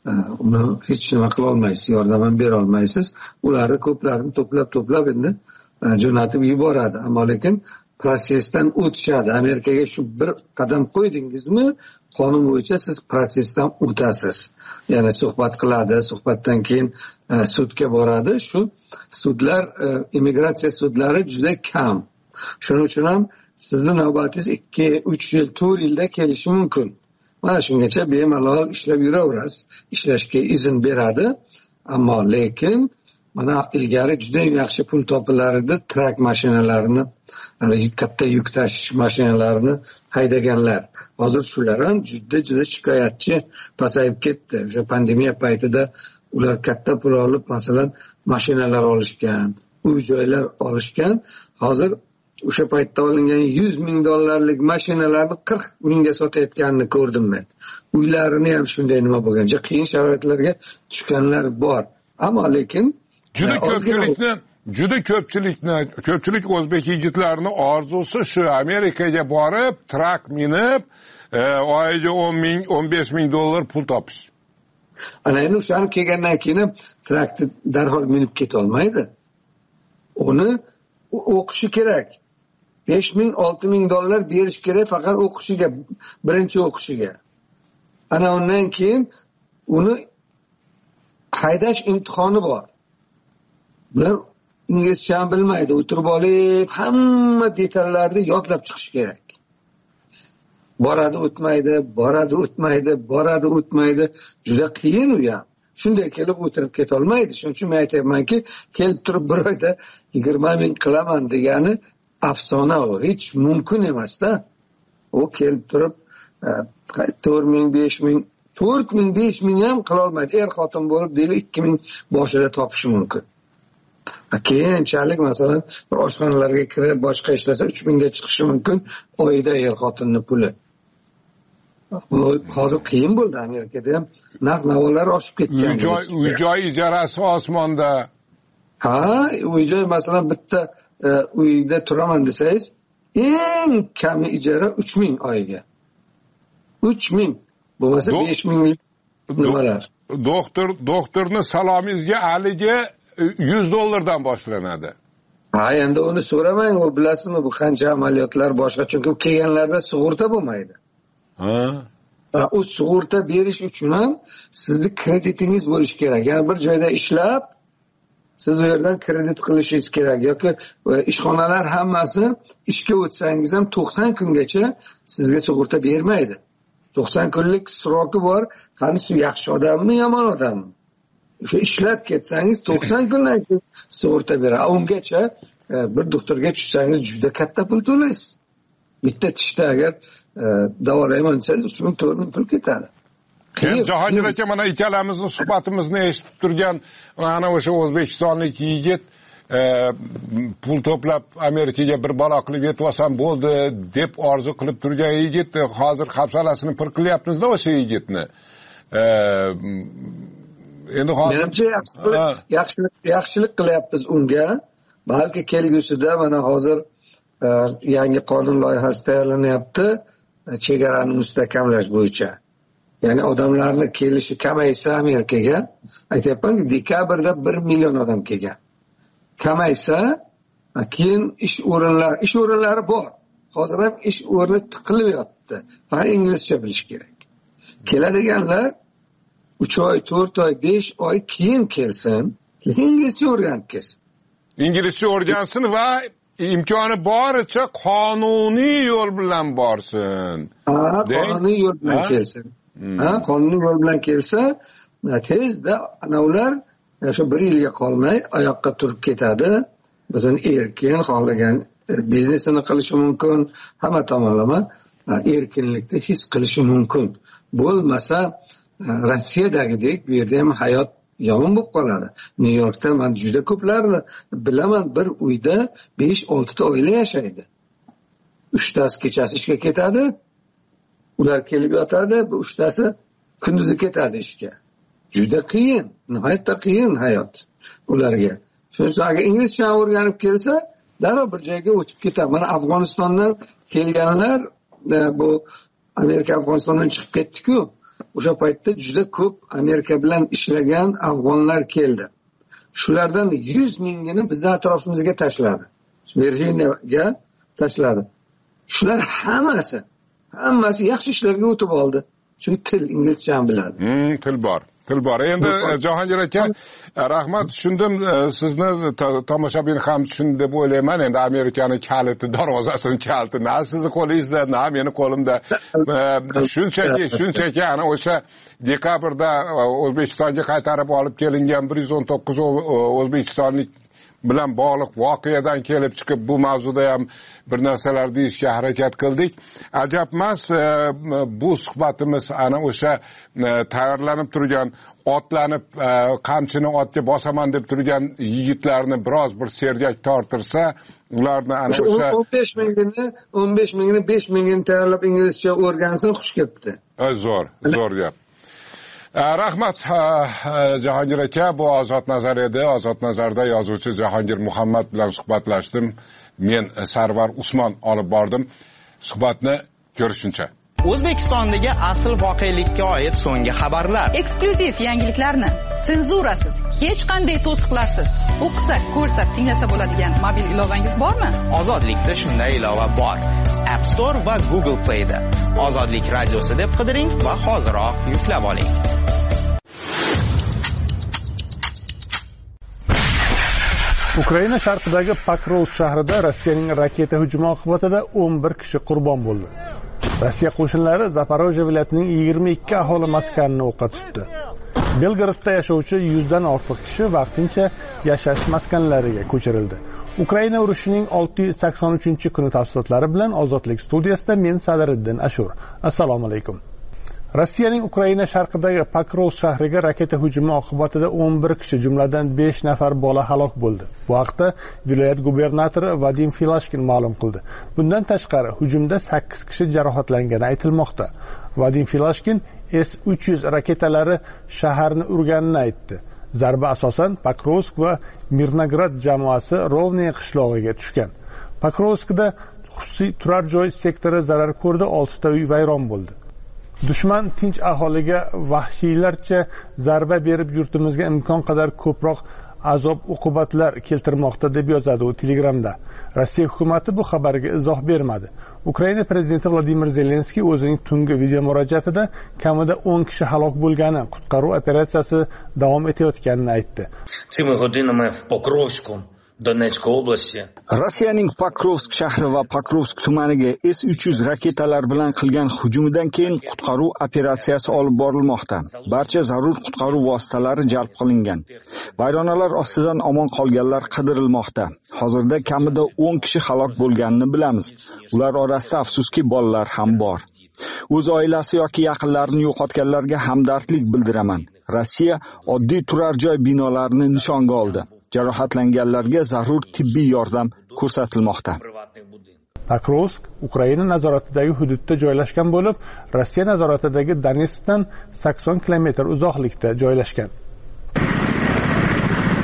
Uni hech nima qila olmaysiz, yordam ham bera olmaysiz. Ularni ko'plarini to'plab-to'plab endi jo'natib yuboradi. Ammo lekin protsessdan o'tishadi. Amerikaga shu bir qadam qo'ydingizmi, qonun bo'yicha siz protsessdan o'tasiz. Ya'ni suhbat qiladi, suhbatdan keyin sudga boradi. Shu sudlar, immigratsiya sudlari juda kam. Shuning uchun ham sizning navbatingiz ikki uch yil, to'rt yilda kelishi mumkin. Mana shungacha bemalol ishlab yuraverasiz. Ishlashga izn beradi. Ammo lekin mana ilgari juda yaxshi pul topilar edi, trak mashinalarini, katta yuk tashish mashinalarini haydaganlar. Hozir shular ham juda juda shikoyatchi pasayib ketdi. O'sha pandemiya paytida ular katta pul olib, masalan, mashinalar olishgan, uy-joylar olishgan. Hozir o'sha paytda olingan yuz ming dollarlik mashinalarni qirq mingga sotayotganini ko'rdim men. Uylarini ham shunday nima bo'lgan, juda qiyin sharoitlarga tushganlar bor. Ammo lekin juda ko'pchilikni Juda ko'pchilikni, ko'pchilik o'zbek yigitlarini orzusi shu, Amerikaga borib, trak minib, oyiga o'n ming, o'n besh ming dollar pul topish. Ana endi o'shani kelgandan keyin trakni darhol minib keta olmaydi. Uni o'qishi kerak. besh ming, olti ming dollar berish kerak faqat o'qishiga, birinchi o'qishiga. Ana undan keyin uni haydash imtihoni bor. Bular inglizcha ham bilmaydi, o'tirib olib, hamma detallarni yodlab chiqish kerak. Boradi, o'tmaydi, boradi, o'tmaydi, boradi, o'tmaydi. Juda qiyin u ham. Shunday kelib o'tirib keta olmaydi. Shuning uchun men aytaymanki, kelib turib bir oyda yigirma ming qilaman degani afsona u, hech mumkin emas-da. U kelib turib to'rt ming, besh ming, to'rt ming, besh ming ham qila olmaydi. Er xotin bo'lib deylik ikki ming boshida topishi mumkin. Keyinchalik masalan bir oshxonalarga kirib boshqa ishlasa uch mingga chiqishi mumkin oyida er xotinning puli. Bu hozir qiyin bo'ldi. Amerikada ham narx-navolar oshib ketgan. Uy-joy, uy-joy ijarasi osmonda. Ha, uy-joy masalan bitta uyda turaman desangiz, eng kami ijara uch ming oyiga. uch ming. Bo'lmasa besh ming nimalar. Doktor, doktorning salomingizga aliga yuz dollardan boshlanadi. Ha, endi uni so'ramang, u bilasizmi, bu qancha amaliyotlar boshqa, chunki kelganlarda sug'urta bo'lmaydi. Ha. U sug'urta berish uchun ham sizning kreditingiz bo'lishi kerak. Ya'ni bir joyda ishlab, siz u yerdan kredit qilishingiz kerak yoki ishxonalar hammasi ishga o'tsangiz ham to'qson kungacha sizga sug'urta bermaydi. to'qson kunlik sroki bor. Qani shu yaxshi odammi, yomon odammi? O'sha ishlab ketsangiz to'qson kundan keyin sug'urta beradi. Ungacha bir doktorga tushsangiz juda katta pul to'laysiz. Bitta tishda agar davolayman desangiz uch ming, to'rt ming pul ketadi. Keyin Jahongir aka, mana ikkalamizning suhbatimizni eshitib turgan ana o'sha o'zbekistonlik yigit pul to'plab Amerikaga bir balo qilib yetib olsam bo'ldi deb orzu qilib turgan yigit hozir hafsalasini pir qilyapmizda o'sha yigitni. endi hozir menimcha yaxshilik yaxshilik qilyapmiz unga. Balki kelgusida mana hozir yangi qonun loyihasi tayyorlanyapti chegarani mustahkamlash bo'yicha. Ya'ni odamlarni kelishi kamaysa Amerikaga, aytyapmanki, dekabrda bir million odam kelgan. Kamaysa, keyin ish o'rinlari, ish o'rinlari bor. Hozir ham ish o'rni tiqilib yotdi. Faqat inglizcha bilish kerak. Keladiganlar uch oy, to'rt oy, besh oy keyin kelsin, lekin inglizcha o'rganib kelsin. inglizcha o'rgansin va imkoni boricha qonuniy yo'l bilan borsin. Ha, qonuniy yo'l bilan kelsin. Ha, qonuniy yo'l bilan kelsa, tezda ana ular o'sha bir yilga qolmay oyoqqa turib ketadi. Butun erkin xohlagan biznesini qilishi mumkin, hamma tomonlama erkinlikni his qilishi mumkin. Bo'lmasa Rossiyadagidek bu yerda ham hayot yomon bo'lib qoladi. Nyu-Yorkda men juda ko'plarni bilaman, bir uyda besh olti ta oila yashaydi. uchtasi kechasi ishga ketadi. Ular kelib yotadi, bu uchtasi kunduzi ketadi ishga. Juda qiyin, nihoyatda qiyin hayot ularga. Shuning uchun agar inglizcha o'rganib kelsa, darrov bir joyga o'tib ketadi. Mana Afg'onistondan kelganlar, bu Amerika Afg'onistondan chiqib ketdi-ku. O'sha paytda juda ko'p Amerika bilan ishlagan afg'onlar keldi. Shulardan yuz mingini bizning atrofimizga tashladi. Virjiniyaga tashladi. Shular hammasi, hammasi yaxshi ishlarga o'tib oldi. Chunki til, inglizcha ham biladi. Hmm, til bor. Til bor. Endi Jahongir aka, rahmat, tushundim. Sizni tomoshabin ham tushundi deb o'ylayman. Endi Amerikaning kaliti, darvozasining kaliti na sizni qo'lingizda, na meni qo'limda. Shunchaki, shunchaki ana o'sha dekabrda O'zbekistonga qaytarib olib kelingan bir yuz o'n to'qqiz o'zbekistonlik bilan bog'liq voqeadan kelib chiqib bu mavzuda ham bir narsalar deyishga harakat qildik. Ajab emas, bu suhbatimiz ana o'sha tayyorlanib turgan, otlanib qamchini otga bosaman deb turgan yigitlarni biroz bir sergak tortirsa, ularni ana o'sha o'n besh mingini, o'n besh mingini, besh mingini tayyorlab inglizcha o'rgansin, xush kelibdi. Zo'r, zo'r gap. Rahmat Jahongir aka, bu Ozod Nazar edi. Ozod Nazarda yozuvchi Jahongir Muhammad bilan suhbatlashdim. Men Sarvar Usmon olib bordim. Suhbatni ko'rishguncha. O'zbekistondagi asl voqelikka oid so'nggi xabarlar. Eksklyuziv yangiliklarni senzurasiz, hech qanday to'siqlarsiz o'qisak, ko'rsak, tinglasa bo'ladigan mobil ilovangiz bormi? Ozodlikda shunday ilova bor. App Store va Google Play'da Ozodlik radiosi deb qidiring va hoziroq yuklab oling. Ukraina sharqidagi Pokrovsk shahrida Rossiyaning raketa hujumi oqibatida o'n bir kishi qurbon bo'ldi. Rossiya qo'shinlari Zaporojye viloyatining yigirma ikki aholi maskanini o'qqa tutdi. Belgradda yashovchi yuzdan ortiq kishi vaqtincha yashash maskanlariga ko'chirildi. Ukraina urushining olti yuz sakson uchinchi kuni tafsilotlari bilan Ozodlik studiyasida men Sadiriddin Ashur. Assalomu alaykum. Rossiyaning Ukraina sharqidagi Pokrovsk shahriga raketa hujumi oqibatida o'n bir kishi, jumladan besh nafar bola halok bo'ldi. Bu haqda viloyat gubernatori Vadim Filashkin ma'lum qildi. Bundan tashqari hujumda sakkiz kishi jarohatlangani aytilmoqda. Vadim Filashkin S uch yuz raketalari shaharni urganini aytdi. Zarba asosan Pokrovsk va Mirnograd jamoasi Rovniy qishlog'iga tushgan. Pokrovskda xususiy turar joy sektori zarar ko'rdi, olti ta uy vayron bo'ldi. Dushman tinch aholiga vahshiylarcha zarba berib yurtimizga imkon qadar ko'proq azob uqubatlar keltirmoqda deb yozadi u Telegramda. Rossiya hukumatı bu xabarga izoh bermadi. Ukraina prezidenti Vladimir Zelenskiy o'zining tungi video murojaatida kamida o'n kishi halok bo'lgani, qutqaruv operatsiyasi davom etayotganini aytdi. Цими годинами в Покровську Donetsk oblasti. Rossiyaning Pokrovsk shahri va Pokrovsk tumaniga S uch yuz raketalar bilan qilgan hujumidan keyin qutqaruv operatsiyasi olib borilmoqda. Barcha zarur qutqaruv vositalari jalb qilingan. Vayronalar ostidan omon qolganlar qidirilmoqda. Hozirda kamida o'n kishi halok bo'lganini bilamiz. Ular orasida afsuski bolalar ham bor. O'z oilasi yoki yaqinlarini yo'qotganlarga hamdardlik bildiraman. Rossiya oddiy turar joy binolarini nishonga oldi. Jarohatlanganlarga zarur tibbiy yordam ko'rsatilmoqda. Pokrovsk Ukraina nazoratidagi hududda joylashgan bo'lib, Rossiya nazoratidagi Donetskdan sakson kilometr uzoqlikda joylashgan.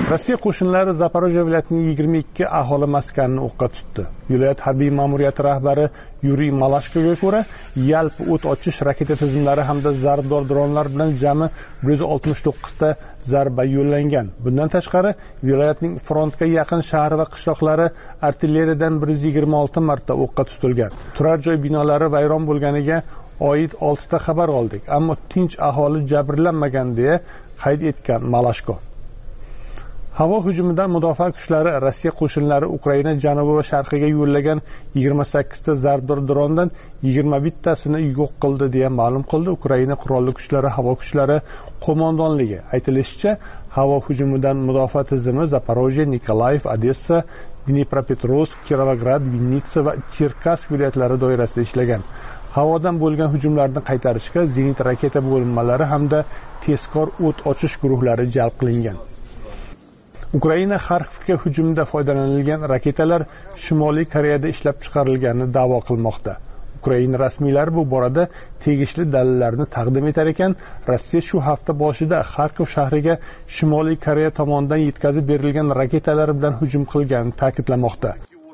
Rossiya qo'shinlari Zaporojye viloyatining yigirma ikki aholi maskanini o'qqa tutdi. Viloyat harbiy ma'muriyati rahbari Yuriy Malashkoga ko'ra, yalpi o't ochish raketa tizimlari hamda zarbdor dronlar bilan jami bir yuz oltmish to'qqiz ta zarba yo'llangan. Bundan tashqari, viloyatning frontga yaqin shahar va qishloqlari artilleriyadan bir yuz yigirma olti marta o'qqa tutilgan. Turar joy binolari vayron bo'lganiga oid olti ta xabar oldik, ammo tinch aholi jabrlanmagan deya qayd etgan Malashko. Havo hujumidan mudofaa kuchlari Rossiya qo'shinlari Ukraina janubi va sharqiga yo'llagan yigirma sakkiz ta zarbdor drondan yigirma bittasini yo'q qildi deya ma'lum qildi Ukraina qurolli kuchlari havo kuchlari qo'mondonligi. Aytilishicha, havo hujumidan mudofaa tizimi Zaporojye, Nikolayev, Odessa, Dnipropetrovsk, Kirovograd, Vinnitsa va Cherkassk viloyatlari doirasida ishlagan. Havodan bo'lgan hujumlarni qaytarishga zenit raketa bo'linmalari hamda tezkor o't ochish guruhlari jalb qilingan. Ukraina Xarkovga hujumda foydalanilgan raketalar Shimoliy Koreyada ishlab chiqarilganini da'vo qilmoqda. Ukraina rasmiylari bu borada tegishli dalillarni taqdim etar ekan, Rossiya shu hafta boshida Xarkov shahriga Shimoliy Koreya tomonidan yetkazib berilgan raketalar bilan hujum qilganini ta'kidlamoqda.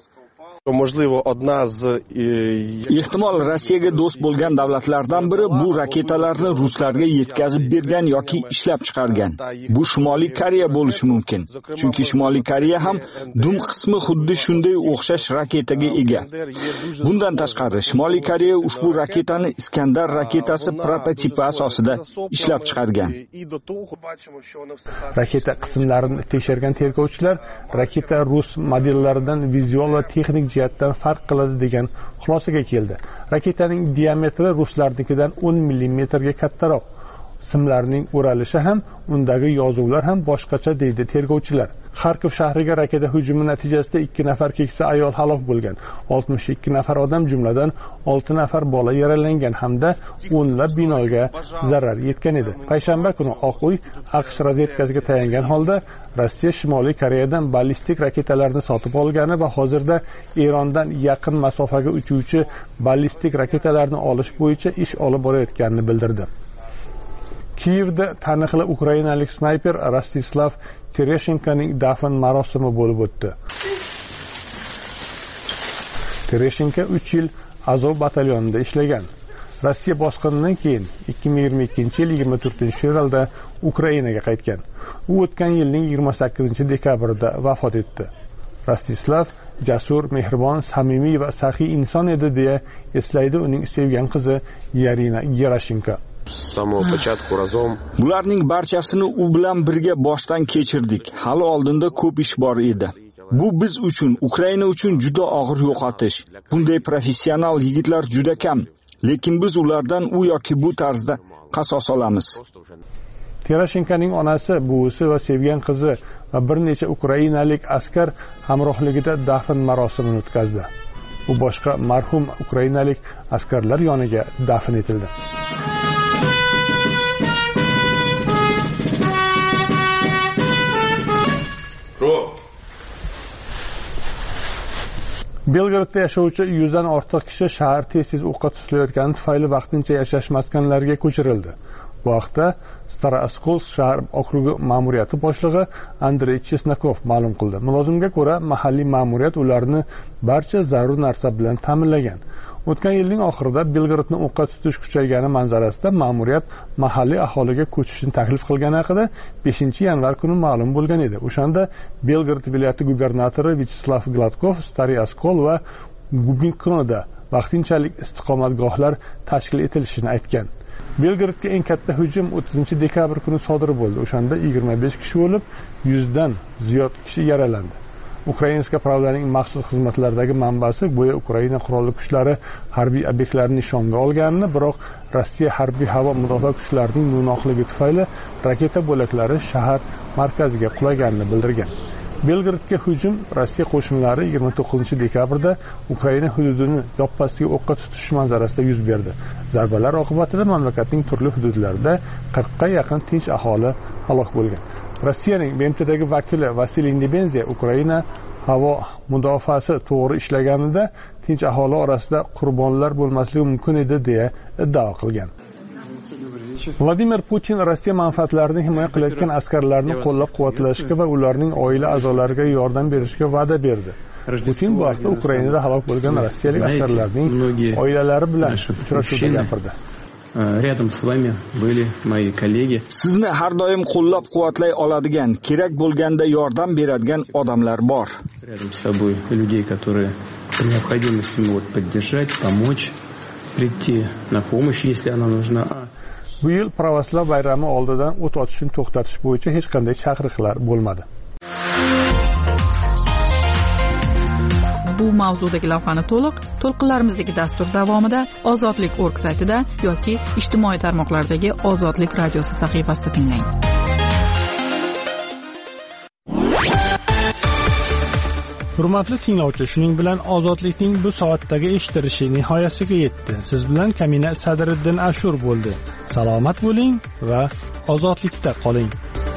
Ehtimol Rossiyaga do'st bo'lgan davlatlardan biri bu raketalarni ruslarga yetkazib bergan yoki ishlab chiqargan. Bu Shimoliy Koreya bo'lishi mumkin. Chunki Shimoliy Koreya ham dum qismi xuddi shunday o'xshash raketaga ega. Bundan tashqari, Shimoliy Koreya ushbu raketani Iskandar raketasi prototipi asosida ishlab chiqargan. Raketa qismlarini tekshirgan tergovchilar raketa rus modellaridan vizual va texnik jihatdan farq qiladi degan xulosaga keldi. Raketaning diametri ruslarnikidan o'n millimetrga kattaroq. Simlarning o'ralishi ham, undagi yozuvlar ham boshqacha deydi tergovchilar. Xarkov shahriga raketa hujumi natijasida ikki nafar keksa ayol halok bo'lgan. oltmish ikki nafar odam, jumladan olti nafar bola yaralangan hamda o'nlab binoga zarar yetgan edi. Payshanba kuni Oq uy AQSh razvedkasiga tayangan holda Rossiya Shimoliy Koreyadan ballistik raketalarni sotib olgani va hozirda Erondan yaqin masofaga uchuvchi ballistik raketalarni olish bo'yicha ish olib borayotganini bildirdi. Kiyevda taniqli ukrainalik snayper Rostislav Tereshenkoning dafn marosimi bo'lib o'tdi. Tereshenko uch yil Azov batalyonida ishlagan. Rossiya bosqinidan keyin ikki ming yigirma ikkinchi yil yigirma to'rtinchi fevralda Ukrainaga qaytgan. U o'tgan yilning yigirma sakkizinchi dekabrida vafot etdi. Rostislav jasur, mehribon, samimiy va saxiy inson edi deya eslaydi uning sevgan qizi Yarina Gerashenko. Bularning barchasini u bilan birga boshdan kechirdik. Hali oldinda ko'p ish bor edi. Bu biz uchun, Ukraina uchun juda og'ir yo'qotish. Bunday professional yigitlar juda kam, lekin biz ulardan u yoki bu tarzda qasos olamiz. Terashenkoning onasi, buvisi va sevgan qizi va bir necha ukrainalik askar hamrohligida dafn marosimini o'tkazdi. U boshqa marhum ukrainalik askarlar yoniga dafn etildi. Belgradda yashovchi yuzdan ortiq kishi shahar tez-tez o'qqa tutilayotgani tufayli vaqtincha yashash maskanlariga ko'chirildi. Bu haqda Stara-Oskol shahar okrugi ma'muriyati boshlig'i Andrey Chesnakov ma'lum qildi. Mulozimga ko'ra, mahalliy ma'muriyat ularni barcha zarur narsa bilan ta'minlagan. O'tgan yilning oxirida Belgradni o'qqa tutish kuchaygani manzarasida ma'muriyat mahalliy aholiga ko'chishni taklif qilgani haqida beshinchi yanvar kuni ma'lum bo'lgan edi. O'shanda Belgrad viloyati gubernatori Vyacheslav Gladkov Stary-Oskol va Gubinkoda vaqtinchalik istiqomatgohlar tashkil etilishini aytgan. Belgradga eng katta hujum o'ttizinchi dekabr kuni sodir bo'ldi. O'shanda yigirma besh kishi o'lib, yuzdan ziyod kishi yaralandi. Ukrainska Pravdaning maxsus xizmatlaridagi manbasi go'yo Ukraina qurolli kuchlari harbiy obyektlarni nishonga olganini, biroq Rossiya harbiy havo mudofaa kuchlarining no'noqligi tufayli raketa bo'laklari shahar markaziga qulaganini bildirgan. Belgradga hujum Rossiya qo'shinlari yigirma to'qqizinchi dekabrda Ukraina hududini yoppasiga o'qqa tutish manzarasida yuz berdi. Zarbalar oqibatida mamlakatning turli hududlarida qirqqa yaqin tinch aholi halok bo'lgan. Rossiyaning B M Tdagi vakili Vasiliy Nebenziya Ukraina havo mudofaasi to'g'ri ishlaganida tinch aholi orasida qurbonlar bo'lmasligi mumkin edi deya iddao qilgan. Vladimir Putin Rossiya manfaatlarini himoya qilayotgan askarlarni qo'llab-quvvatlashga va ularning oila a'zolariga yordam berishga va'da berdi. Putin bu haqda Ukrainada halok bo'lgan rossiyalik askarlarning oilalari bilan uchrashuvda gapirdi. Рядом с вами были мои коллеги. Sizni har doim qo'llab-quvvatlay oladigan, kerak bo'lganda yordam beradigan odamlar bor. Рядом с собой людей, которые при необходимости могут поддержать, помочь, прийти на помощь, если она нужна. Bu yil Pravoslav bayrami oldidan o't ochishni to'xtatish bo'yicha hech qanday chaqiriqlar bo'lmadi. Bu mavzudagi lavhani to'liq to'lqinlarimizdagi dastur davomida Ozodlik org saytida yoki ijtimoiy tarmoqlardagi Ozodlik radiosi sahifasida tinglang. Hurmatli tinglovchi, shuning bilan Ozodlikning bu soatdagi eshitilishi nihoyasiga yetdi. Siz bilan Kamina Sadriddin Ashur bo'ldi. Salomat bo'ling va ozodlikda qoling.